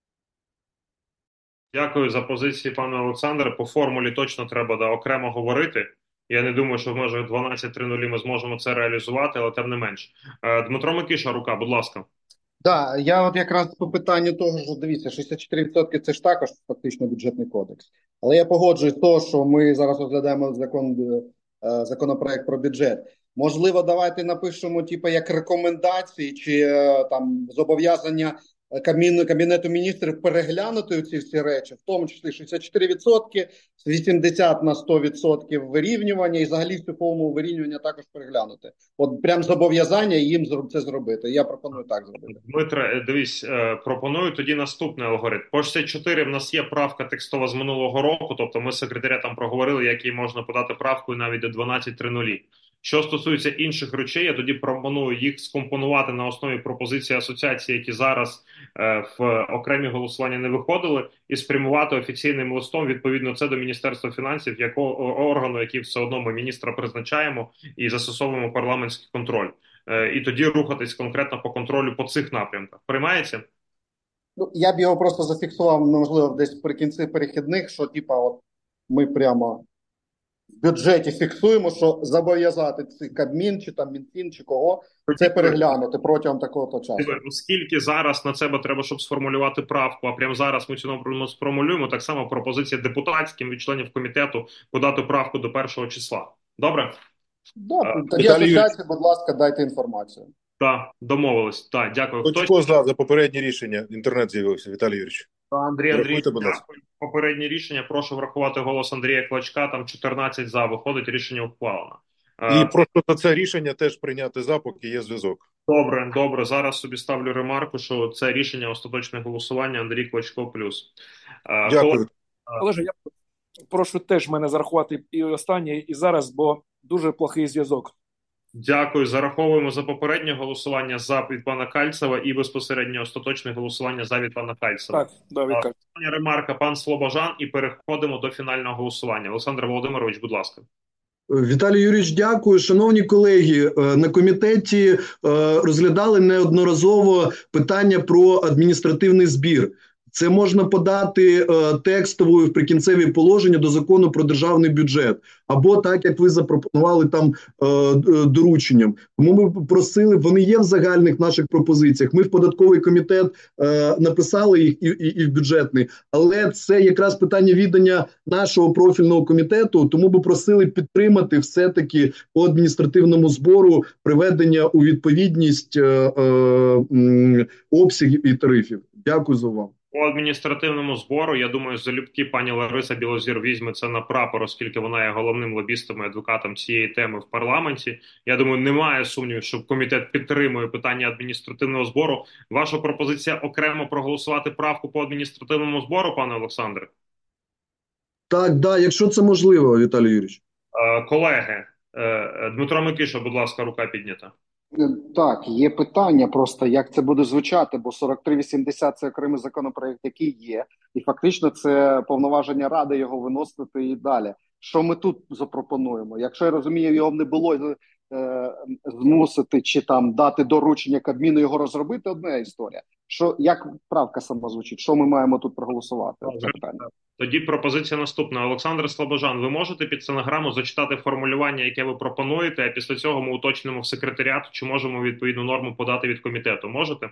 Дякую за позиції, пане Олександре. По формулі точно треба да, окремо говорити. Я не думаю, що в межах дванадцять тридцять ми зможемо це реалізувати, але тим не менш. Е, Дмитро Микиша, рука, будь ласка.
Да, я от якраз по питанню того, що дивіться, шістдесят чотири відсотки це ж також фактично бюджетний кодекс. Але я погоджуюсь з того, що ми зараз розглядаємо закон, законопроект про бюджет. Можливо, давайте напишемо, типу, як рекомендації чи там зобов'язання Кабінету міністрів переглянути ці всі речі, в тому числі шістдесят чотири відсотки, вісімдесят на сто відсотків вирівнювання і взагалі всю формулу вирівнювання також переглянути. От прям зобов'язання їм це зробити. Я пропоную так зробити.
Дмитре, дивись, пропоную тоді наступний алгоритм. По шістдесят чотири в нас є правка текстова з минулого року, тобто ми з секретаріатом проговорили, як їй можна подати правкою навіть до дванадцять тридцять. Що стосується інших речей, я тоді пропоную їх скомпонувати на основі пропозиції асоціації, які зараз е, в окремі голосування не виходили, і спрямувати офіційним листом, відповідно, це до Міністерства фінансів, якого органу, який все одно ми міністра призначаємо і застосовуємо парламентський контроль. Е, і тоді рухатись конкретно по контролю по цих напрямках. Приймається?
Ну, я б його просто зафіксував, можливо, десь при кінці перехідних, що, типа, от ми прямо в бюджеті фіксуємо, що зобов'язати цей Кабмін, чи там Мінфін, чи кого, це переглянути протягом такого часу.
Оскільки зараз на себе треба, щоб сформулювати правку, а прямо зараз ми цю норму сформулюємо, так само пропозиція депутатським від членів комітету подати правку до першого числа. Добре?
Да, тоді асоціація, будь ласка, дайте інформацію.
Так, домовились. Так, дякую.
Хто за, за попереднє рішення? Інтернет з'явився, Віталій Юрійович.
Андрій Андрій, дякую. Попереднє рішення. Прошу врахувати голос Андрія Клочка. Там чотирнадцять за. Виходить, рішення ухвалено.
І а, просто на це рішення теж прийняти за, поки є зв'язок.
Добре, добре. Зараз собі ставлю ремарку, що це рішення остаточне голосування Андрій Клочко плюс. А,
дякую.
Олеже, я прошу теж мене зарахувати і останнє, і зараз, бо дуже плохий зв'язок.
Дякую. Зараховуємо за попереднє голосування за від пана Кальцева і безпосередньо остаточне голосування за від пана Кальцева.
Так, да, від Кальцева.
Остання ремарка, пан Слобожан, і переходимо до фінального голосування. Олександр Володимирович, будь ласка.
Віталій Юрійович, дякую. Шановні колеги, на комітеті розглядали неодноразово питання про адміністративний збір. це можна подати е, текстовою в прикінцеві положення до закону про державний бюджет, або так, як ви запропонували там е, дорученням. Тому ми просили, вони є в загальних наших пропозиціях. Ми в податковий комітет е, написали їх і, і, і в бюджетний, але це якраз питання відання нашого профільного комітету, тому би просили підтримати все-таки по адміністративному збору приведення у відповідність е, е, обсягів і тарифів. Дякую за увагу.
По адміністративному збору, я думаю, залюбки пані Лариса Білозір візьме це на прапор, оскільки вона є головним лобістом і адвокатом цієї теми в парламенті. Я думаю, немає сумнівів, що комітет підтримує питання адміністративного збору. Ваша пропозиція окремо проголосувати правку по адміністративному збору, пане Олександре?
Так, да, якщо це можливо, Віталій Юрійович.
Е, колеги, е, Дмитро Микиша, будь ласка, рука піднята.
Так, є питання просто, як це буде звучати, бо сорок три вісімдесят – це окремий законопроект, який є, і фактично це повноваження Ради його виносити і далі. Що ми тут запропонуємо? Якщо я розумію, його не було е, змусити чи там дати доручення Кабміну його розробити, одна історія. Що, як правка сама звучить? Що ми маємо тут проголосувати? Це питання.
Тоді пропозиція наступна. Олександр Слобожан, ви можете під стенограму зачитати формулювання, яке ви пропонуєте, а після цього ми уточнимо в секретаріату, чи можемо відповідну норму подати від комітету. Можете?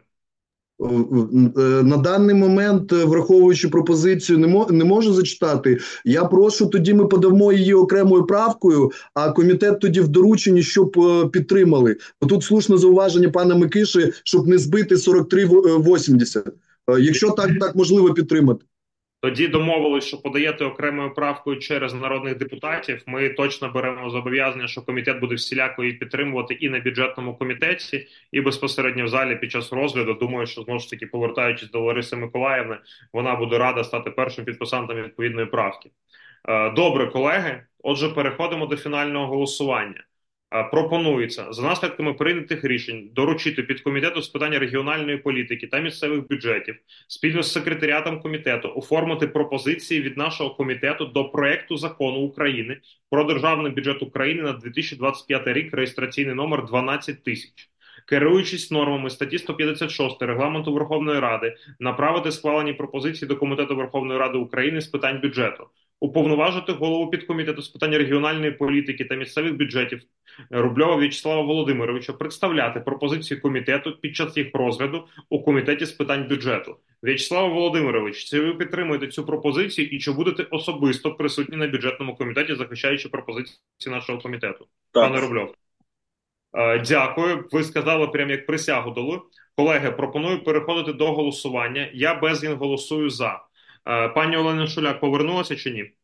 На даний момент, враховуючи пропозицію, не, мо, не можу зачитати. Я прошу, тоді ми подамо її окремою правкою, а комітет тоді в дорученні, щоб підтримали. Бо тут слушне зауваження пана Микиші, щоб не збити сорок три вісімдесят. Якщо так, так можливо підтримати.
Тоді домовились, що подаєте окремою правкою через народних депутатів. Ми точно беремо зобов'язання, що комітет буде всіляко її підтримувати і на бюджетному комітеті, і безпосередньо в залі під час розгляду. Думаю, що знову ж таки, повертаючись до Лариси Миколаївни, вона буде рада стати першим підписантом відповідної правки. Добре, колеги. Отже, переходимо до фінального голосування. Пропонується за наслідками прийнятих рішень доручити підкомітету з питань регіональної політики та місцевих бюджетів спільно з секретаріатом комітету оформити пропозиції від нашого комітету до проекту закону України про державний бюджет України на дві тисячі двадцять п'ятий рік, реєстраційний номер дванадцять тисяч. Керуючись нормами статті сто п'ятдесят шість Регламенту Верховної Ради, направити схвалені пропозиції до Комітету Верховної Ради України з питань бюджету. Уповноважити голову підкомітету з питань регіональної політики та місцевих бюджетів Рубльова В'ячеслава Володимировича представляти пропозиції комітету під час їх розгляду у комітеті з питань бюджету. В'ячеслав Володимирович, чи ви підтримуєте цю пропозицію і чи будете особисто присутні на бюджетному комітеті, захищаючи пропозиції нашого комітету? Так. Пане Рубльов. Дякую. Ви сказали прямо як присягу дали. Колеги, пропоную переходити до голосування. Я безгін голосую за. Пані Олена Шуляк повернулася чи ні?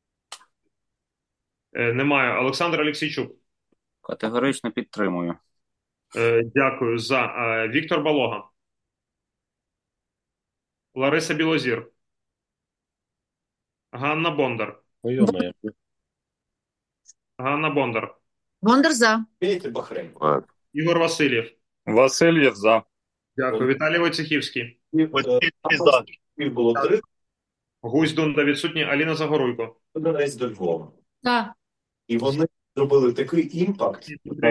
Немає. Олександр Алексійчук.
Категорично підтримую.
Дякую. За. Віктор Балога. Лариса Білозір. Ганна Бондар. Ганна Бондар.
Бондар за.
Ігор Васильєв.
Васильєв за.
Дякую. Віталій Войцехівський.
За. Було три.
Гусь Дунда відсутні. Аліна Загоруйко.
Донець до Львова.
Так.
І вони зробили такий імпакт.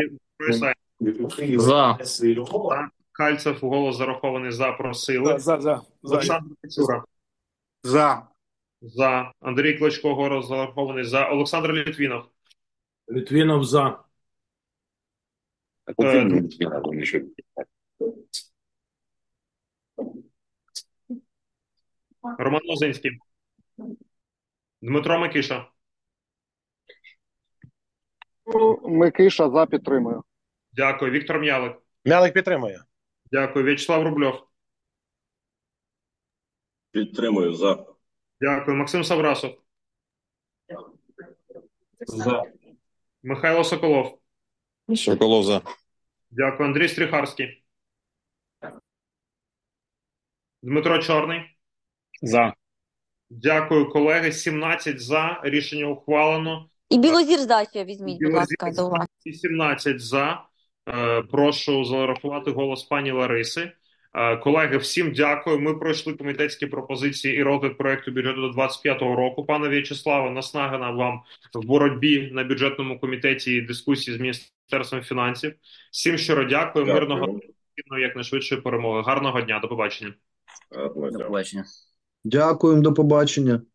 За. Кальцев голос зарахований за, просили.
За, за, за.
Олександр Пицюра.
За.
За. Андрій Клочко голос зарахований за. Олександр Літвінов.
Літвінов за.
Е, Роман Лозинський. Дмитро Микиша.
Микиша за, підтримую.
Дякую. Віктор М'ялик.
М'ялик підтримує.
Дякую. В'ячеслав Рубльов.
Підтримую за.
Дякую. Максим Саврасов.
За.
Михайло Соколов.
Соколов за.
Дякую. Андрій Стріхарський. Дмитро Чорний.
За.
Дякую, колеги. сімнадцять за. Рішення ухвалено.
І Білозір здача візьміть, будь ласка, до уваги.
сімнадцять за. Е, прошу зарахувати голос пані Лариси. Е, колеги, всім дякую. Ми пройшли комітетські пропозиції і розгляд проекту бюджету до двадцять п'ятого року. Пане В'ячеславе, наснаги на вам в боротьбі на бюджетному комітеті і дискусії з Міністерством фінансів. Всім щиро дякую.
Дякую.
Мирного, якнайшвидшої перемоги. Гарного дня. До побачення.
Гарного дня.
До побачення.
Дякуємо, до побачення.